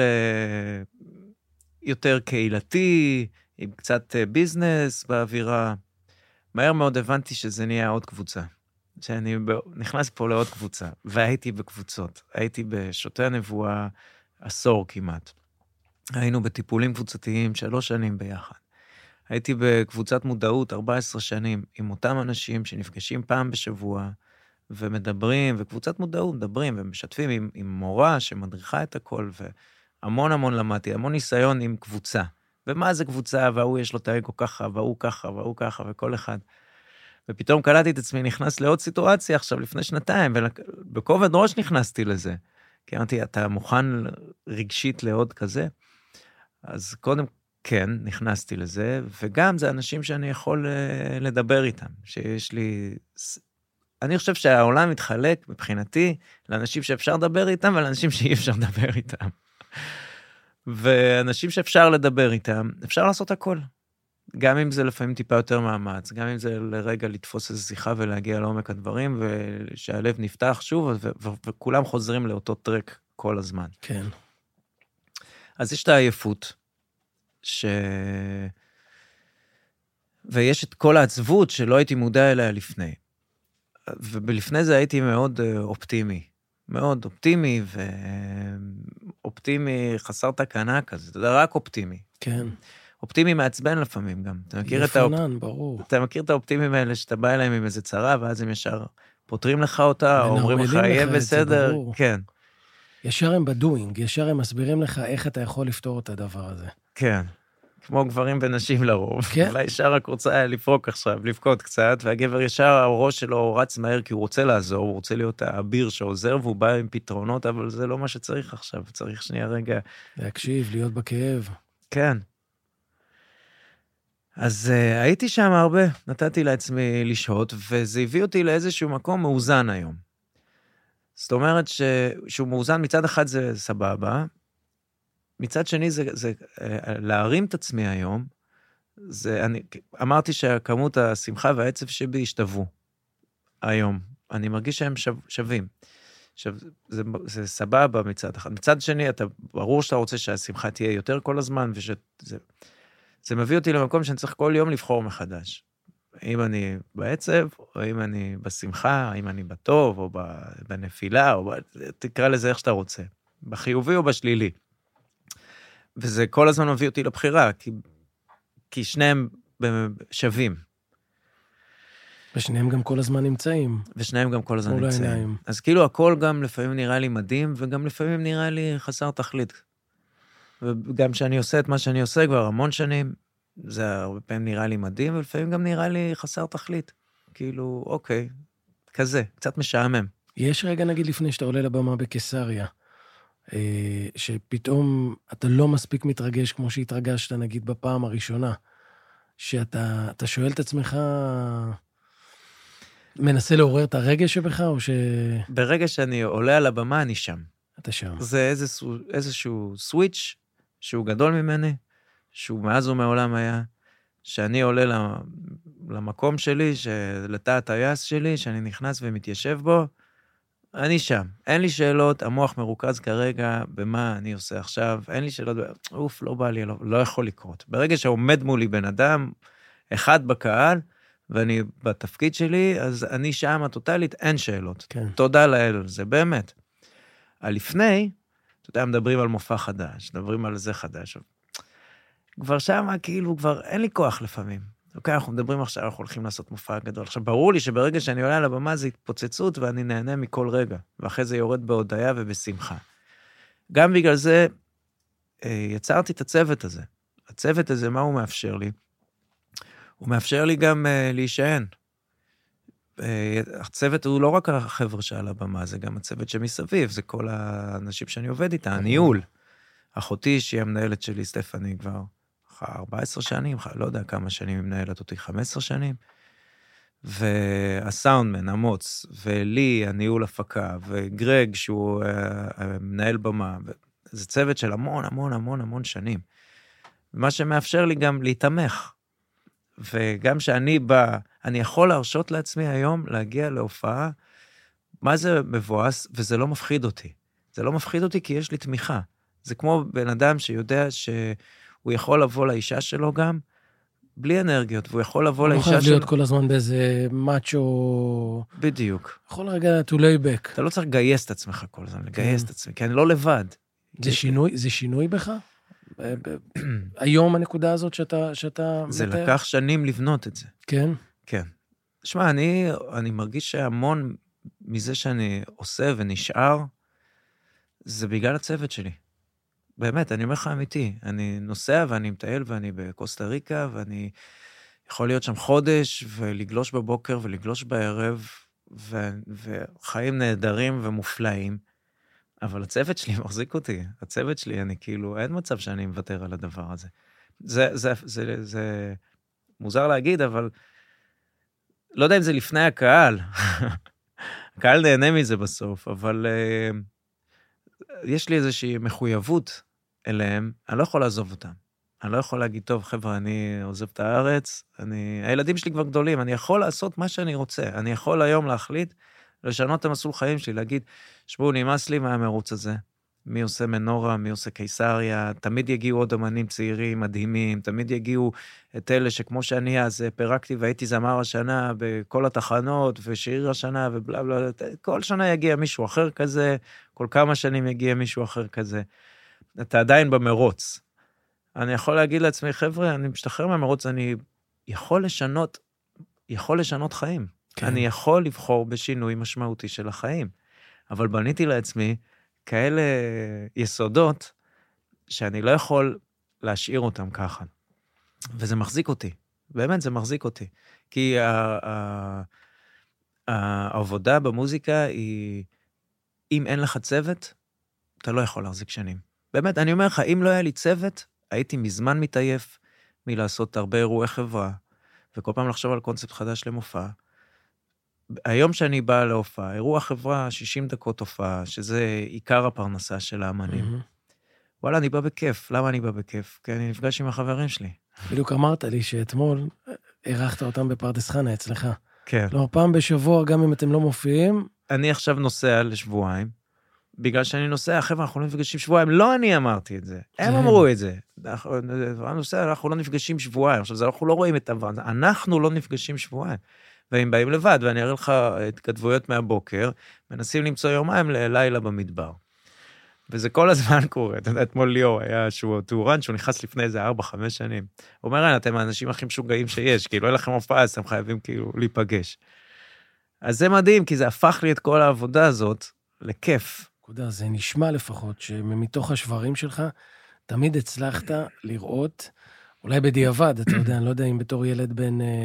[SPEAKER 3] יותר קהילתי, עם קצת ביזנס באווירה. מהר מאוד הבנתי שזה נהיה עוד קבוצה. שאני נכנס פה לעוד קבוצה, והייתי בקבוצות. הייתי בשוטי הנבואה 10 כמעט. היינו בטיפולים קבוצתיים 3 שנים ביחד. הייתי בקבוצת מודעות 14 שנים, עם אותם אנשים שנפגשים פעם בשבוע, ומדברים, וקבוצת מודעות מדברים, ומשתפים עם מורה שמדריכה את הכל, והמון המון למדתי, המון ניסיון עם קבוצה. ומה זה קבוצה, והוא יש לו את האגו ככה, והוא ככה, והוא ככה, וכל אחד. ופתאום קלטתי את עצמי, נכנס לעוד סיטואציה עכשיו, לפני 2, ובכובד ראש נכנסתי לזה. כי אמרתי, אתה מוכן רגשית לעוד כזה? אז קודם כן, נכנסתי לזה, וגם זה אנשים שאני יכול לדבר איתם, שיש לי... אני חושב שהעולם מתחלק מבחינתי לאנשים שאפשר לדבר איתם, ולאנשים שאי אפשר לדבר איתם. ואנשים שאפשר לדבר איתם, אפשר לעשות הכל. גם אם זה לפעמים טיפה יותר מאמץ, גם אם זה לרגע לתפוס איזו שיחה ולהגיע לעומק הדברים, ושהלב נפתח שוב, וכולם חוזרים לאותו טרק כל הזמן.
[SPEAKER 2] כן.
[SPEAKER 3] אז יש את העייפות, ויש את כל העצבות שלא הייתי מודע אליה לפני. ובלפני זה הייתי מאוד אופטימי. מאוד אופטימי, ואופטימי חסר תקנה כזה, אתה יודע, רק אופטימי.
[SPEAKER 2] כן.
[SPEAKER 3] אופטימי מעצבן לפעמים גם.
[SPEAKER 2] יפנן, ברור.
[SPEAKER 3] אתה מכיר את האופטימים האלה שאתה בא אליהם עם איזה צרה, ואז הם ישר פותרים לך אותה, או אומרים לך, יהיה בסדר. כן.
[SPEAKER 2] ישר הם בדואינג, ישר הם מסבירים לך איך אתה יכול לפתור את הדבר הזה.
[SPEAKER 3] כן. כמו גברים ונשים לרוב.
[SPEAKER 2] כן.
[SPEAKER 3] והאישה רק רוצה לפרוק עכשיו, לבכות קצת, והגבר ישר, הראש שלו רץ מהר, כי הוא רוצה לעזור, הוא רוצה להיות האביר שעוזר, והוא בא עם פתרונות, אבל זה לא מה שצריך עכשיו, צריך שנייה רגע.
[SPEAKER 2] להקשיב, להיות בכאב.
[SPEAKER 3] כן. אז הייתי שם הרבה, נתתי לעצמי לשהות, וזה הביא אותי לאיזשהו מקום מאוזן היום. זאת אומרת שהוא מאוזן, מצד אחד זה סבבה, מצד שני זה להרים את עצמי היום, אמרתי שכמות השמחה והעצב שבי השתוו היום. אני מרגיש שהם שווים. עכשיו, זה סבבה מצד אחד. מצד שני, ברור שאתה רוצה שהשמחה תהיה יותר כל הזמן, זה מביא אותי למקום שאני צריך כל יום לבחור מחדש. האם אני בעצב, או האם אני בשמחה, האם אני בטוב, או בנפילה, או תקרא לזה איך שאתה רוצה. בחיובי או בשלילי. וזה כל הזמן מביא אותי לבחירה, כי שניהם שווים.
[SPEAKER 2] ושניהם גם כל הזמן נמצאים.
[SPEAKER 3] ושניהם גם כל הזמן נמצאים. אז כאילו הכל גם לפעמים נראה לי מדהים, וגם לפעמים נראה לי חסר תכלית. וגם שאני עושה את מה שאני עושה כבר המון שנים, זה הרבה פעמים נראה לי מדהים, ולפעמים גם נראה לי חסר תכלית. כאילו, אוקיי, כזה, קצת משעמם.
[SPEAKER 2] יש רגע, נגיד, לפני שאתה עולה לבמה בקיסריה, שפתאום אתה לא מספיק מתרגש כמו שהתרגשת, נגיד, בפעם הראשונה, שאתה שואל את עצמך, מנסה לעורר את הרגש שבך, או ש...
[SPEAKER 3] ברגע שאני עולה על הבמה, אני שם.
[SPEAKER 2] אתה שם.
[SPEAKER 3] זה איזשהו סוויץ' שהוא גדול ממני, שהוא מאז ומעולם היה, שאני עולה למקום שלי, לתא הטייס שלי, שאני נכנס ומתיישב בו, אני שם. אין לי שאלות, המוח מרוכז כרגע במה אני עושה עכשיו, אין לי שאלות, אוף, לא בא לי, לא יכול לקרות. ברגע שעומד מולי בן אדם, אחד בקהל, ואני בתפקיד שלי, אז אני שם הטוטלית, אין שאלות.
[SPEAKER 2] כן.
[SPEAKER 3] תודה לאל, זה באמת. הלפני, אתה יודע, מדברים על מופע חדש, מדברים על זה חדש. כבר שם, כאילו, כבר אין לי כוח לפעמים. אוקיי, אנחנו מדברים עכשיו, אנחנו הולכים לעשות מופע גדול. עכשיו, ברור לי שברגע שאני עולה על הבמה, זה התפוצצות, ואני נהנה מכל רגע. ואחרי זה יורד בהודעה ובשמחה. גם בגלל זה, יצרתי את הצוות הזה. הצוות הזה, מה הוא מאפשר לי? הוא מאפשר לי גם להישען. הצוות הוא לא רק החבר'ה שעל הבמה, זה גם הצוות שמסביב, זה כל האנשים שאני עובד איתה, הניהול. אחותי, שהיא המנהלת שלי, סטפני, כבר 14 שנים, לא יודע כמה שנים היא מנהלת אותי, 15 שנים. והסאונדמן, המוץ, ולי, הניהול הפקה, וגרג, שהוא מנהל במה, זה צוות של המון, המון, המון, המון שנים. מה שמאפשר לי גם להתמך. וגם שאני בא, אני יכול להרשות לעצמי היום להגיע להופעה, מה זה מבואס, וזה לא מפחיד אותי. זה לא מפחיד אותי כי יש לי תמיכה. זה כמו בן אדם שיודע שהוא יכול לבוא לאישה שלו גם, בלי אנרגיות, והוא יכול לבוא לאישה שלו...
[SPEAKER 2] הוא חייב להיות כל הזמן באיזה מאצ'ו...
[SPEAKER 3] בדיוק.
[SPEAKER 2] יכול רגע to lay back.
[SPEAKER 3] אתה לא צריך לגייס את עצמך כל הזמן, לגייס את עצמי, כי אני לא לבד.
[SPEAKER 2] זה שינוי בך? היום הנקודה הזאת שאתה...
[SPEAKER 3] זה לקח שנים לבנות את זה.
[SPEAKER 2] כן?
[SPEAKER 3] כן. תשמע, אני מרגיש שהמון מזה שאני עושה ונשאר, זה בגלל הצוות שלי. באמת, אני אומר לך אמיתי. אני נוסע ואני מטייל ואני בקוסטה ריקה, ואני יכול להיות שם חודש, ולגלוש בבוקר ולגלוש בערב, וחיים נהדרים ומופלאים, אבל הצוות שלי מחזיק אותי. הצוות שלי, אני כאילו, אין מצב שאני מוותר על הדבר הזה. זה מוזר להגיד, אבל לא יודע אם זה לפני הקהל. הקהל נהנה מזה בסוף, אבל יש לי איזושהי מחויבות אליהם, אני לא יכול לעזוב אותם. אני לא יכול להגיד, טוב, חבר'ה, אני עוזב את הארץ, הילדים שלי כבר גדולים, אני יכול לעשות מה שאני רוצה. אני יכול היום להחליט, לשנות את המסלול חיים שלי, להגיד, שבו, נמאס לי מהמרוץ הזה. מי עושה מנורה, מי עושה קיסריה, תמיד יגיעו עוד אמנים צעירים, מדהימים, תמיד יגיעו את אלה שכמו שאני אז פרקתי והייתי זמר השנה בכל התחנות, ושיר השנה ובלה בלה, כל שנה יגיע מישהו אחר כזה, כל כמה שנים יגיע מישהו אחר כזה. אתה עדיין במרוץ. אני יכול להגיד לעצמי, חבר'ה, אני משתחרר מהמרוץ, אני יכול לשנות חיים. כן. אני יכול לבחור בשינוי משמעותי של החיים. אבל בניתי לעצמי כאלה יסודות, שאני לא יכול להשאיר אותם ככה. וזה מחזיק אותי. באמת זה מחזיק אותי. כי העבודה במוזיקה היא, אם אין לך צוות, אתה לא יכול להחזיק שנים. באמת, אני אומר לך, אם לא היה לי צוות, הייתי מזמן מתעייף מלעשות הרבה אירועי חברה, וכל פעם לחשוב על קונספט חדש למופע. היום שאני בא להופעה, אירוע חברה 60 דקות הופעה, שזה עיקר הפרנסה של האמנים. וואלה, אני בא בכיף. למה אני בא בכיף? כי אני נפגש עם החברים שלי.
[SPEAKER 2] בדיוק אמרת לי שאתמול ערכת אותם בפרדס חנה אצלך.
[SPEAKER 3] כן.
[SPEAKER 2] לא, פעם בשבוע, גם אם אתם לא מופיעים.
[SPEAKER 3] אני עכשיו נוסע לשבועיים, בגלל שאני נוסע, חבר'ה, אנחנו לא נפגשים שבועיים. לא אני אמרתי את זה. הם אמרו את זה. אנחנו לא נפגשים שבועיים. עכשיו, אנחנו לא רואים את דבר. אנחנו לא נפגשים שבועיים. והם באים לבד, ואני אראה לך התכתבויות מהבוקר, מנסים למצוא יומיים ללילה במדבר. וזה כל הזמן קורה. אתה יודע, אתמול ליאור היה שהוא טורן, שהוא נכנס לפני איזה 4-5 שנים. הוא אומר, אתם האנשים הכי משוגעים שיש, כאילו, אין לכם הופעה, אז אתם חייבים כאילו להיפגש. אז זה מדהים, כי זה הפך לי את כל העבודה הזאת לכיף.
[SPEAKER 2] זה נשמע לפחות, שמתוך השברים שלך, תמיד הצלחת לראות, אולי בדיעבד, אתה יודע, אני לא יודע אם בתור ילד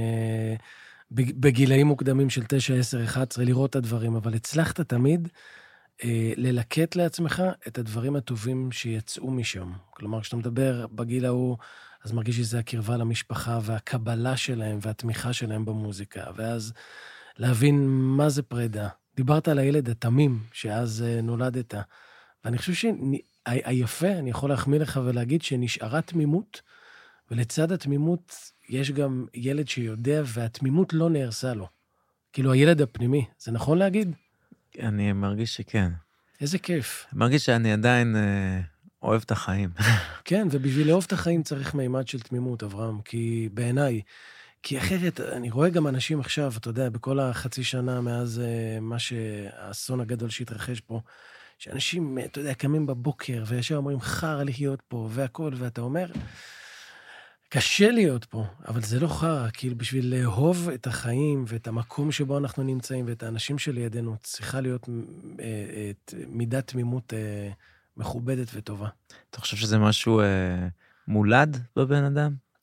[SPEAKER 2] בגילאים מוקדמים של 9, 10, 11, לראות את הדברים, אבל הצלחת תמיד ללקט לעצמך את הדברים הטובים שיצאו משם. כלומר, כשאתה מדבר בגיל ההוא, אז מרגיש שזה הקרבה למשפחה והקבלה שלהם והתמיכה שלהם במוזיקה, ואז להבין מה זה פרידה. דיברת על הילד התמים שאז נולדת, ואני חושב שהיפה, אני יכול להחמיא לך ולהגיד שנשארה תמימות, ולצד התמימות יש גם ילד שיודע, והתמימות לא נהרסה לו. כאילו הילד הפנימי, זה נכון להגיד?
[SPEAKER 3] אני מרגיש שכן.
[SPEAKER 2] איזה כיף.
[SPEAKER 3] אני מרגיש שאני עדיין אוהב את החיים.
[SPEAKER 2] כן, ובשביל לאהוב את החיים צריך מימד של תמימות, אברהם, כי בעיניי, כי אחרת, אני רואה גם אנשים עכשיו, אתה יודע, בכל החצי שנה מאז מה שהאסון הגדול שהתרחש פה, שאנשים, אתה יודע, קמים בבוקר, וישר אומרים, חר לחיות פה, והכל, ואתה אומר, קשה להיות פה, אבל זה לא חר, כאילו בשביל לאהוב את החיים, ואת המקום שבו אנחנו נמצאים, ואת האנשים שלידינו, צריכה להיות מידת תמימות מכובדת וטובה.
[SPEAKER 3] אתה חושב שזה משהו מולד בבן אדם?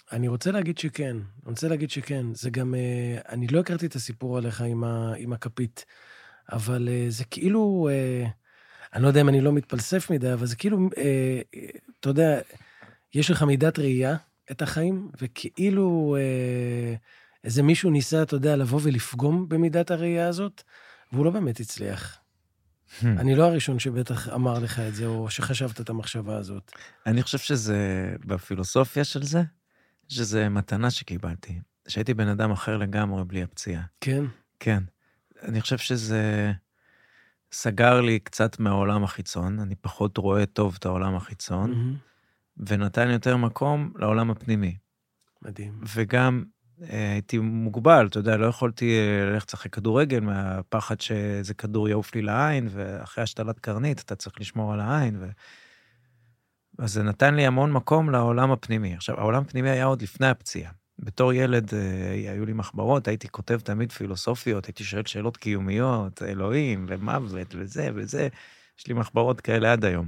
[SPEAKER 2] אני רוצה להגיד שכן. זה גם, אני לא הכרתי את הסיפור עליך עם הכפית, אבל זה כאילו, אני לא יודע אם אני לא מתפלסף מדי, אבל זה כאילו, אתה יודע, יש לך מידת ראייה את החיים, וכאילו איזה מישהו ניסה, אתה יודע, לבוא ולפגום במידת הראייה הזאת, והוא לא באמת הצליח. אני לא הראשון שבטח אמר לך את זה, או שחשבת את המחשבה הזאת.
[SPEAKER 3] אני חושב שזה, בפילוסופיה של זה, שזה מתנה שקיבלתי. שהייתי בן אדם אחר לגמרי בלי הפציעה.
[SPEAKER 2] כן?
[SPEAKER 3] כן. אני חושב שזה סגר לי קצת מהעולם החיצון, אני פחות רואה טוב את העולם החיצון, ונתן יותר מקום לעולם הפנימי.
[SPEAKER 2] מדהים.
[SPEAKER 3] וגם הייתי מוגבל, אתה יודע, לא יכולתי ללכת לשחק כדורגל מהפחד שזה כדור יעוף לי לעין, ואחרי השתלת קרנית אתה צריך לשמור על העין, אז זה נתן לי המון מקום לעולם הפנימי. עכשיו, העולם הפנימי היה עוד לפני הפציעה. בתור ילד היו לי מחברות, הייתי כותב תמיד פילוסופיות, הייתי שואל שאלות קיומיות, אלוהים ומוות וזה וזה, יש לי מחברות כאלה עד היום.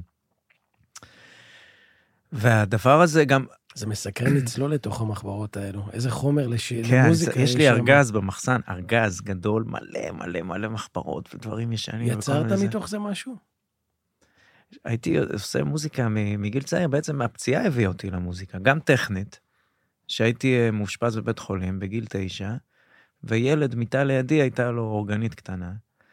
[SPEAKER 3] והדבר הזה גם...
[SPEAKER 2] זה מסקרן לצלול לתוך המחברות האלו. איזה חומר
[SPEAKER 3] כן,
[SPEAKER 2] למוזיקה
[SPEAKER 3] יש לי ארגז במחסן, ארגז גדול, מלא מלא מלא מחברות ודברים ישנים.
[SPEAKER 2] יצרת מתוך זה משהו?
[SPEAKER 3] הייתי עושה מוזיקה מגיל צעיר, בעצם הפציעה הביאה אותי למוזיקה, גם טכנית, שהייתי מאושפז בבית חולים בגיל 9, וילד מיטה לידי הייתה לו אורגנית קטנה,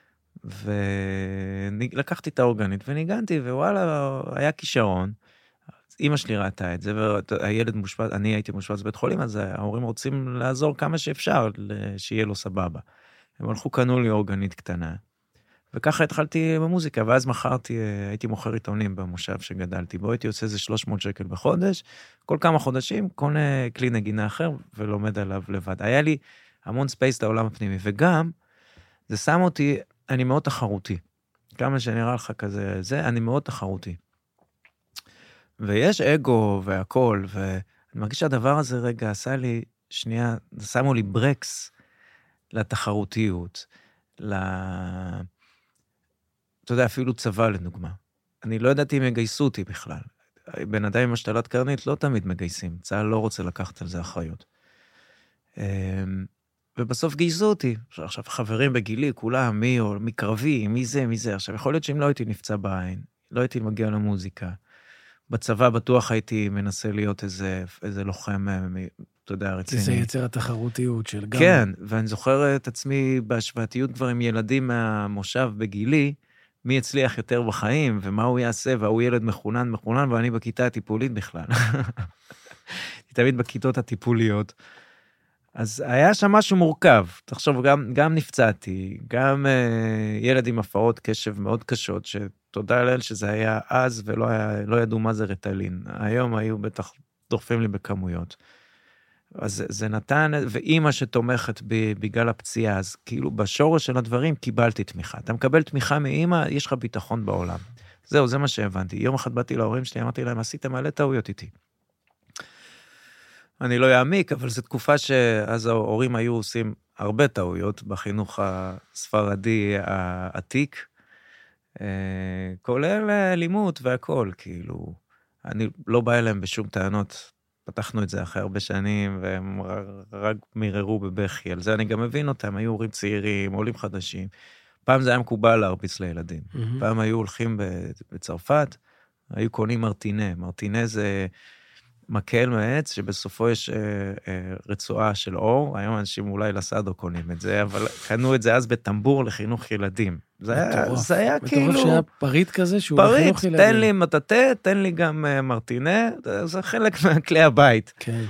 [SPEAKER 3] ולקחתי את האורגנית וניגנתי, ווואלה, היה כישרון, אמא שלי ראתה את זה, והילד מושפז, אני הייתי מושפז בבית חולים, אז ההורים רוצים לעזור כמה שאפשר, שיהיה לו סבבה. הם הלכו, קנו לי אורגנית קטנה, וככה התחלתי במוזיקה, ואז הייתי מוכר עיתונים במושב שגדלתי בו, הייתי יוצא איזה 300 שקל בחודש, כל כמה חודשים, קונה כלי נגינה אחר, ולומד עליו לבד. היה לי המון ספייס לעולם הפנימי, וגם, זה שם אותי, אני מאוד תחרותי. כמה שנראה לך כזה, אני מאוד תחרותי. ויש אגו והכל, ואני מרגיש שהדבר הזה רגע עשה לי, שנייה, שמו לי ברקס לתחרותיות, אתה יודע, אפילו צבא לדוגמה. אני לא ידעתי אם יגייסו אותי בכלל. בן אדם עם השתלת קרנית לא תמיד מגייסים. צה"ל לא רוצה לקחת על זה אחריות. ובסוף גייסו אותי. עכשיו, חברים בגילי, כולם, מי קרבי, מי זה. עכשיו, יכול להיות שאם לא הייתי נפצע בעין, לא הייתי מגיע למוזיקה. בצבא בטוח הייתי מנסה להיות איזה לוחם, אתה יודע, רציני.
[SPEAKER 2] זה יצר התחרותיות של גם...
[SPEAKER 3] כן, ואני זוכר את עצמי בהשוואתיות כבר עם ילדים מהמושב בגילי, מי יצליח יותר בחיים, ומה הוא יעשה, והוא ילד מחונן, ואני בכיתה הטיפולית בכלל. תמיד בכיתות הטיפוליות. אז היה שם משהו מורכב. תחשוב, גם נפצעתי, גם ילד עם הפרעות קשב מאוד קשות, שתודה לאל שזה היה אז, ולא ידעו מה זה רטלין. היום היו בטח דוחפים לי בכמויות. אז זה נתן, ואימא שתומכת בגלל הפציעה, אז כאילו בשורש של הדברים קיבלתי תמיכה. אתה מקבל תמיכה מאימא, יש לך ביטחון בעולם. זהו, זה מה שהבנתי. יום אחד באתי להורים שלי, אמרתי להם, עשיתם מלא טעויות איתי. אני לא יעמיק, אבל זו תקופה שאז ההורים היו עושים הרבה טעויות בחינוך הספרדי העתיק, כולל לימוד והכל, כאילו, אני לא בא אליהם בשום טענות, פתחנו את זה אחרי הרבה שנים, והם רק מיררו בבכי, על זה אני גם מבין אותם, היו הורים צעירים, עולים חדשים, פעם זה היה מקובל להרביץ לילדים, פעם היו הולכים בצרפת, היו קונים מרטינה זה מקל מעץ, שבסופו יש רצועה של אור, היום אנשים אולי לסדו קונים את זה, אבל קנו את זה אז בטמבור לחינוך ילדים. זה היה כאילו...
[SPEAKER 2] מטורף שהיה פריט כזה שהוא לחינוך ילדים.
[SPEAKER 3] תן לי מטאטה, תן לי גם מרטינה, זה חלק מהכלי הבית.
[SPEAKER 2] כן.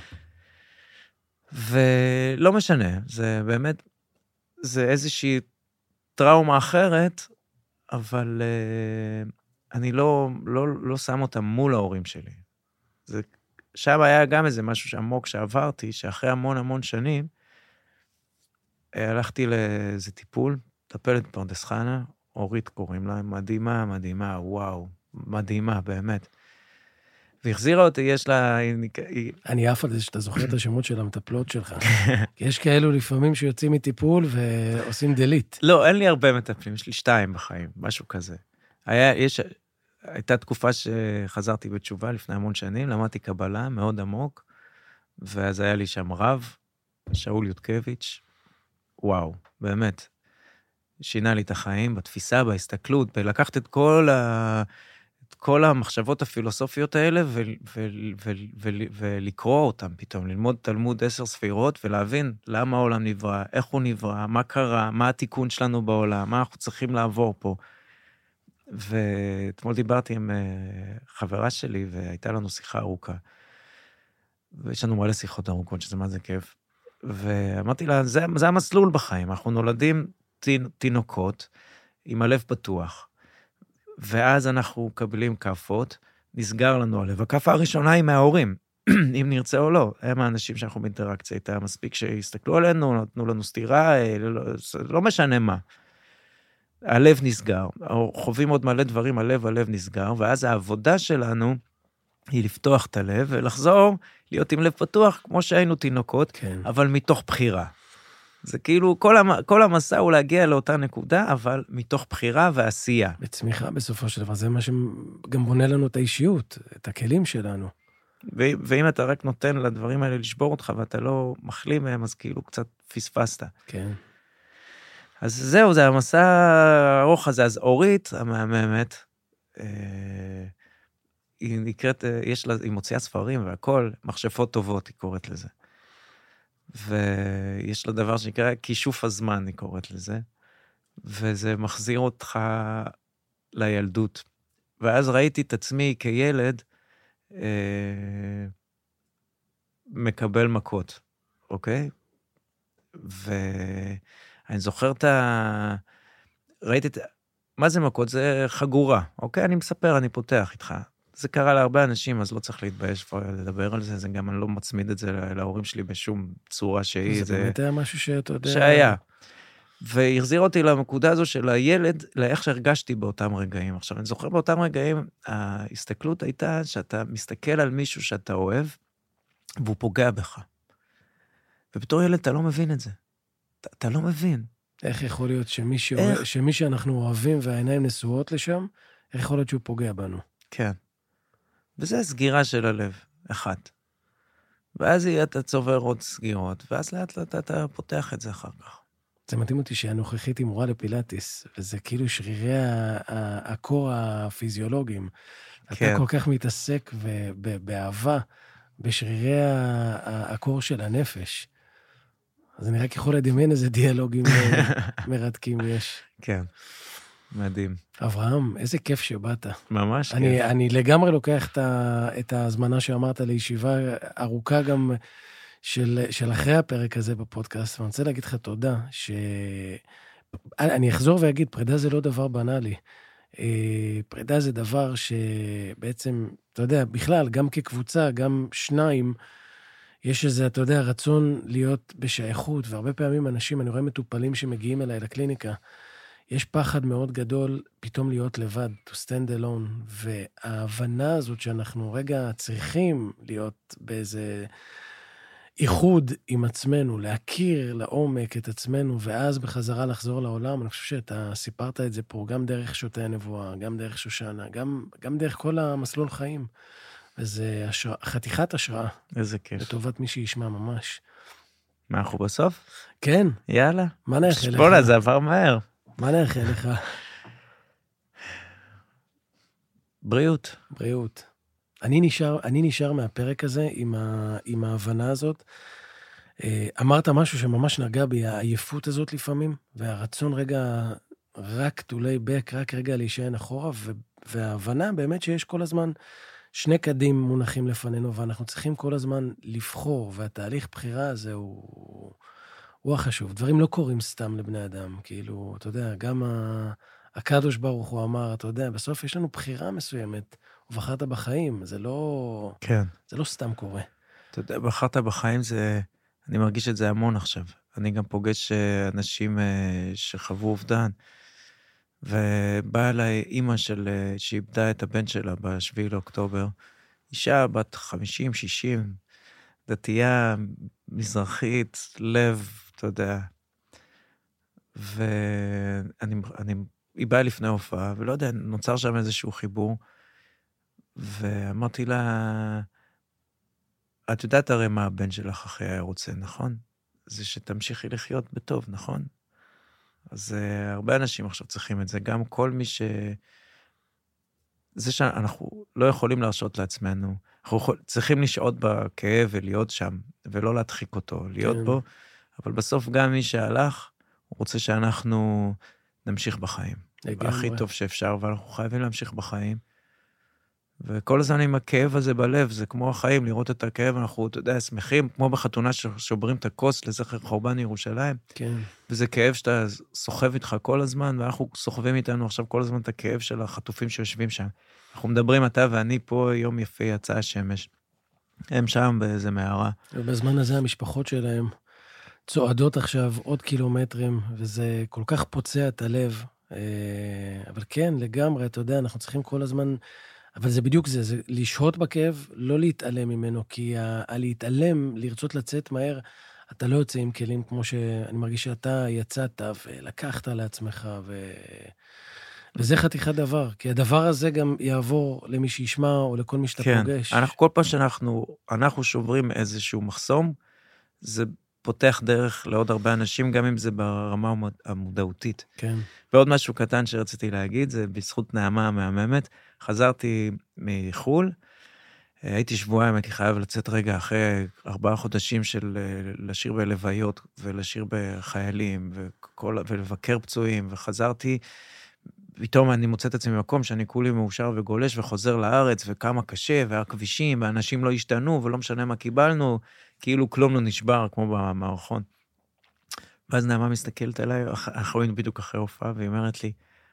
[SPEAKER 3] ולא משנה, זה באמת, זה איזושהי טראומה אחרת, אבל אני לא שם אותם מול ההורים שלי. זה... שם היה גם איזה משהו שעמוק שעברתי, שאחרי המון שנים, הלכתי לאיזה טיפול, טפלת פרדס חנה, אורית קוראים לה, מדהימה, וואו, מדהימה, באמת. והחזירה אותי, יש לה...
[SPEAKER 2] אני אף על זה שאתה זוכר את השמות של המטפלות שלך. יש כאלו לפעמים שיוצאים מטיפול ועושים דלית.
[SPEAKER 3] לא, אין לי הרבה מטפלים, יש לי 2 בחיים, משהו כזה. הייתה תקופה שחזרתי בתשובה לפני המון שנים, למדתי קבלה מאוד עמוק, ואז היה לי שם רב, שאול יודקביץ', וואו, באמת. שינה לי את החיים בתפיסה, בהסתכלות, בלקחת את כל המחשבות הפילוסופיות האלה ולקרוא אותם פתאום, ללמוד תלמוד 10 ספירות ולהבין למה העולם נברא, איך הוא נברא, מה קרה, מה התיקון שלנו בעולם, מה אנחנו צריכים לעבור פה. ואתמול דיברתי עם חברה שלי והייתה לנו שיחה ארוכה. ויש לנו מלא שיחות ארוכות, שזה מה זה כיף. ואמרתי לה, זה המסלול בחיים, אנחנו נולדים תינוקות עם הלב פתוח. ואז אנחנו מקבלים כפות, נסגר לנו הלב. הכפה הראשונה היא מההורים, אם נרצה או לא. הם האנשים שאנחנו באינטראקציה איתה, מספיק שיסתכלו עלינו, נתנו לנו סתירה, לא משנה מה. הלב נסגר, חווים עוד מלא דברים, הלב נסגר, ואז העבודה שלנו היא לפתוח את הלב ולחזור להיות עם לב פתוח, כמו שהיינו תינוקות, כן. אבל מתוך בחירה. זה כאילו, כל המסע הוא להגיע לאותה נקודה, אבל מתוך בחירה ועשייה.
[SPEAKER 2] בצמיחה בסופו של דבר, זה מה שגם בונה לנו את האישיות, את הכלים שלנו.
[SPEAKER 3] ואם אתה רק נותן לדברים האלה לשבור אותך, ואתה לא מחלים מהם, אז כאילו קצת פספסת.
[SPEAKER 2] כן.
[SPEAKER 3] אז זהו, זה המסע הארוך הזה. אז אורית, המהממת, היא נקראת, היא מוציאה ספרים והכל, מחשבות טובות, היא קוראת לזה. ויש לה דבר שנקרא כישוף הזמן, היא קוראת לזה, וזה מחזיר אותך לילדות. ואז ראיתי את עצמי כילד מקבל מכות, אוקיי? ואני זוכר ראיתי מה זה מכות? זה חגורה, אוקיי? אני מספר, אני פותח איתך. זה קרה להרבה אנשים, אז לא צריך להתבייש לדבר על זה, זה גם, אני לא מצמיד את זה להורים שלי בשום צורה שהיא.
[SPEAKER 2] זה באמת היה משהו שאתה יודע...
[SPEAKER 3] שהיה. והחזיר אותי לנקודה הזו של הילד, לאיך שהרגשתי באותם רגעים. עכשיו, אני זוכר באותם רגעים, ההסתכלות הייתה שאתה מסתכל על מישהו שאתה אוהב, והוא פוגע בך. ובתור ילד אתה לא מבין את זה. אתה לא מבין.
[SPEAKER 2] איך יכול להיות שמי שאנחנו אוהבים והעיניים נשואות לשם, איך יכול להיות שהוא פוגע בנו?
[SPEAKER 3] כן. וזה הסגירה של הלב, אחת. ואז אתה צובר עוד סגירות, ואז לאט לאט אתה פותח את זה אחר כך.
[SPEAKER 2] זה מתאים אותי שהנוכחית היא מורה לפילאטיס, וזה כאילו שרירי הקור הפיזיולוגיים. כן. אתה כל כך מתעסק באהבה, בשרירי הקור של הנפש. אז אני רק יכול לדמיין איזה דיאלוגים מרתקים יש.
[SPEAKER 3] כן. מדהים.
[SPEAKER 2] אברהם, איזה כיף שבאת.
[SPEAKER 3] ממש כיף.
[SPEAKER 2] אני לגמרי לוקח את ההזמנה שאמרת לישיבה ארוכה גם של אחרי הפרק הזה בפודקאסט, ואני רוצה להגיד לך תודה, אני אחזור ואגיד, פרידה זה לא דבר בנאלי. פרידה זה דבר שבעצם, אתה יודע, בכלל, גם כקבוצה, גם שניים, יש איזה, אתה יודע, רצון להיות בשייכות, והרבה פעמים אנשים, אני רואה מטופלים שמגיעים אליי לקליניקה, יש פחד מאוד גדול פתאום להיות לבד, to stand alone, וההבנה הזאת שאנחנו רגע צריכים להיות באיזה איחוד עם עצמנו, להכיר לעומק את עצמנו, ואז בחזרה לחזור לעולם, אני חושב שאתה סיפרת את זה פה, גם דרך שוטי הנבואה, גם דרך שושנה, גם דרך כל המסלול חיים. וזה חתיכת השראה.
[SPEAKER 3] איזה כיף.
[SPEAKER 2] לטובת מי שישמע ממש.
[SPEAKER 3] מה, אנחנו בסוף?
[SPEAKER 2] כן.
[SPEAKER 3] יאללה.
[SPEAKER 2] מה נאחל לך?
[SPEAKER 3] בוא'נה, זה עבר מהר.
[SPEAKER 2] מה נאחל לך?
[SPEAKER 3] בריאות.
[SPEAKER 2] בריאות. אני נשאר מהפרק הזה עם ההבנה הזאת. אמרת משהו שממש נגע בי, העייפות הזאת לפעמים, והרצון רגע רק to lay back, רק רגע להישען אחורה, וההבנה באמת שיש כל הזמן שני קדים מונחים לפנינו, ואנחנו צריכים כל הזמן לבחור, והתהליך בחירה הזה הוא החשוב. דברים לא קורים סתם לבני אדם, כאילו, אתה יודע, גם הקדוש ברוך הוא אמר, אתה יודע, בסוף יש לנו בחירה מסוימת, ובחרת בחיים, זה לא...
[SPEAKER 3] כן.
[SPEAKER 2] זה לא סתם קורה.
[SPEAKER 3] אתה יודע, בחרת בחיים זה... אני מרגיש את זה המון עכשיו. אני גם פוגש אנשים שחוו אובדן, ובאה אליי אימא שאיבדה את הבן שלה ב7 לאוקטובר, אישה בת 50-60, דתייה, מזרחית, לב, אתה יודע. היא באה לפני הופעה, ולא יודע, נוצר שם איזשהו חיבור, ואמרתי לה, את יודעת הרי מה הבן שלך אחרי היה רוצה, נכון? זה שתמשיכי לחיות בטוב, נכון? אז הרבה אנשים עכשיו צריכים את זה, גם כל מי זה שאנחנו לא יכולים להרשות לעצמנו, אנחנו צריכים לשעות בכאב ולהיות שם, ולא להדחיק אותו, להיות בו, אבל בסוף גם מי שהלך, הוא רוצה שאנחנו נמשיך בחיים. הכי טוב שאפשר, ואנחנו חייבים להמשיך בחיים. וכל הזמן עם הכאב הזה בלב, זה כמו החיים, לראות את הכאב, אנחנו, אתה יודע, שמחים, כמו בחתונה ששוברים את הכוס לזכר חורבן ירושלים.
[SPEAKER 2] כן.
[SPEAKER 3] וזה כאב שאתה סוחב איתך כל הזמן, ואנחנו סוחבים איתנו עכשיו כל הזמן את הכאב של החטופים שיושבים שם. אנחנו מדברים, אתה ואני פה, יום יפה יצא השמש. הם שם באיזה מערה.
[SPEAKER 2] ובזמן הזה המשפחות שלהם צועדות עכשיו עוד קילומטרים, וזה כל כך פוצע את הלב. אבל כן, לגמרי, אתה יודע, אנחנו צריכים כל הזמן, אבל זה בדיוק זה לשהות בכאב, לא להתעלם ממנו, כי להתעלם, לרצות לצאת מהר, אתה לא יוצא עם כלים כמו שאני מרגיש שאתה יצאת ולקחת לעצמך, וזה חתיכת דבר, כי הדבר הזה גם יעבור למי שישמע או לכל מי שאתה פוגש.
[SPEAKER 3] כן, כל פעם שאנחנו שוברים איזשהו מחסום, זה פותח דרך לעוד הרבה אנשים, גם אם זה ברמה המודעותית.
[SPEAKER 2] כן.
[SPEAKER 3] ועוד משהו קטן שרציתי להגיד, זה בזכות נעמה המהממת, חזרתי מחול, הייתי שבועיים, הייתי חייב לצאת רגע אחרי 4 חודשים של לשיר בלוויות, ולשיר בחיילים, ולבקר פצועים, וחזרתי, פתאום אני מוצא את עצמי במקום שאני כולי מאושר וגולש, וחוזר לארץ, וכמה קשה, והכבישים, והאנשים לא השתנו, ולא משנה מה קיבלנו, כאילו כלום לא נשבר, כמו במערכון. ואז נעמה מסתכלת עליי, אנחנו היינו בדיוק אחרי הופעה, והיא אומרת לי,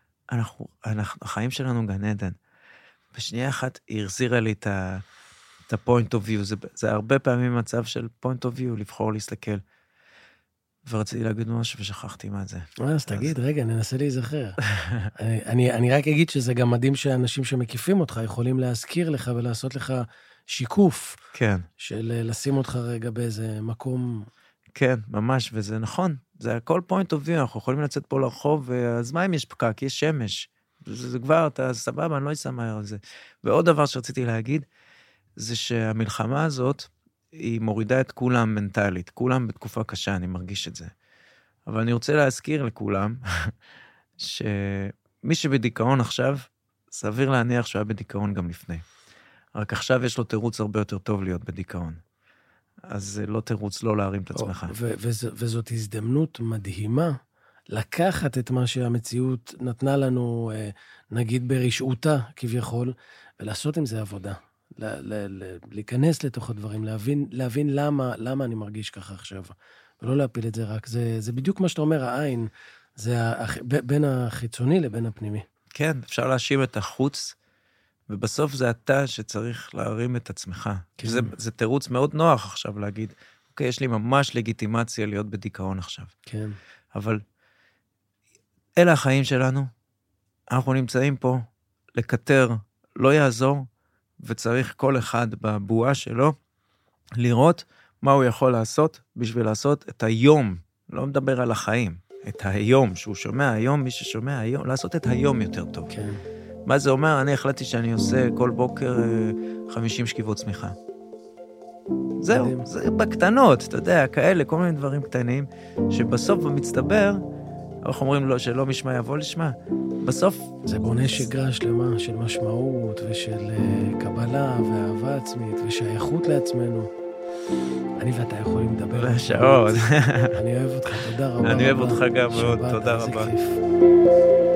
[SPEAKER 3] החיים שלנו גן עדן. בשנייה אחת היא החזירה לי את ה-point of view, זה הרבה פעמים מצב של point of view, לבחור להסתכל. ורציתי להגיד משהו ושכחתי מה זה.
[SPEAKER 2] אז תגיד, רגע, ננסה להיזכר. אני רק אגיד שזה גם מדהים שאנשים שמקיפים אותך יכולים להזכיר לך ולעשות לך שיקוף.
[SPEAKER 3] כן.
[SPEAKER 2] של לשים אותך רגע באיזה מקום.
[SPEAKER 3] כן, ממש, וזה נכון. זה הכל point of view, אנחנו יכולים לצאת פה לרחוב, אז מה אם יש פקק? יש שמש. זה כבר, אתה סבבה, אני לא אסע מהר על זה. ועוד דבר שרציתי להגיד, זה שהמלחמה הזאת, היא מורידה את כולם מנטלית, כולם בתקופה קשה, אני מרגיש את זה. אבל אני רוצה להזכיר לכולם, שמי שבדיכאון עכשיו, סביר להניח שהוא היה בדיכאון גם לפני. רק עכשיו יש לו תירוץ הרבה יותר טוב להיות בדיכאון. אז זה לא תירוץ לא להרים את עצמך.
[SPEAKER 2] וזאת הזדמנות מדהימה, לקחת את מה שהמציאות נתנה לנו, נגיד ברשעותה כביכול, ולעשות עם זה עבודה. להיכנס לתוך הדברים, להבין למה אני מרגיש ככה עכשיו, ולא להפיל את זה רק. זה בדיוק מה שאתה אומר, העין, זה בין החיצוני לבין הפנימי.
[SPEAKER 3] כן, אפשר להאשים את החוץ, ובסוף זה אתה שצריך להרים את עצמך. כן. זה תירוץ מאוד נוח עכשיו להגיד, אוקיי, יש לי ממש לגיטימציה להיות בדיכאון עכשיו.
[SPEAKER 2] כן.
[SPEAKER 3] אבל אלה החיים שלנו, אנחנו נמצאים פה, לקטר, לא יעזור, וצריך כל אחד בבועה שלו, לראות מה הוא יכול לעשות, בשביל לעשות את היום, לא מדבר על החיים, את היום, שהוא שומע היום, מי ששומע היום, לעשות את היום יותר טוב.
[SPEAKER 2] כן.
[SPEAKER 3] מה זה אומר? אני החלטתי שאני עושה כל בוקר 50 שכיבות צמיחה. זהו, זה בקטנות, אתה יודע, כאלה, כל מיני דברים קטנים, שבסוף במצטבר, אנחנו אומרים לו שלא משמע יבוא לשמע, בסוף...
[SPEAKER 2] זה בונה שגרה שלמה של משמעות ושל קבלה ואהבה עצמית ושייכות לעצמנו. אני ואתה יכולים לדבר.
[SPEAKER 3] שעות.
[SPEAKER 2] אני אוהב אותך, תודה רבה.
[SPEAKER 3] אני אוהב אותך גם מאוד, תודה רבה.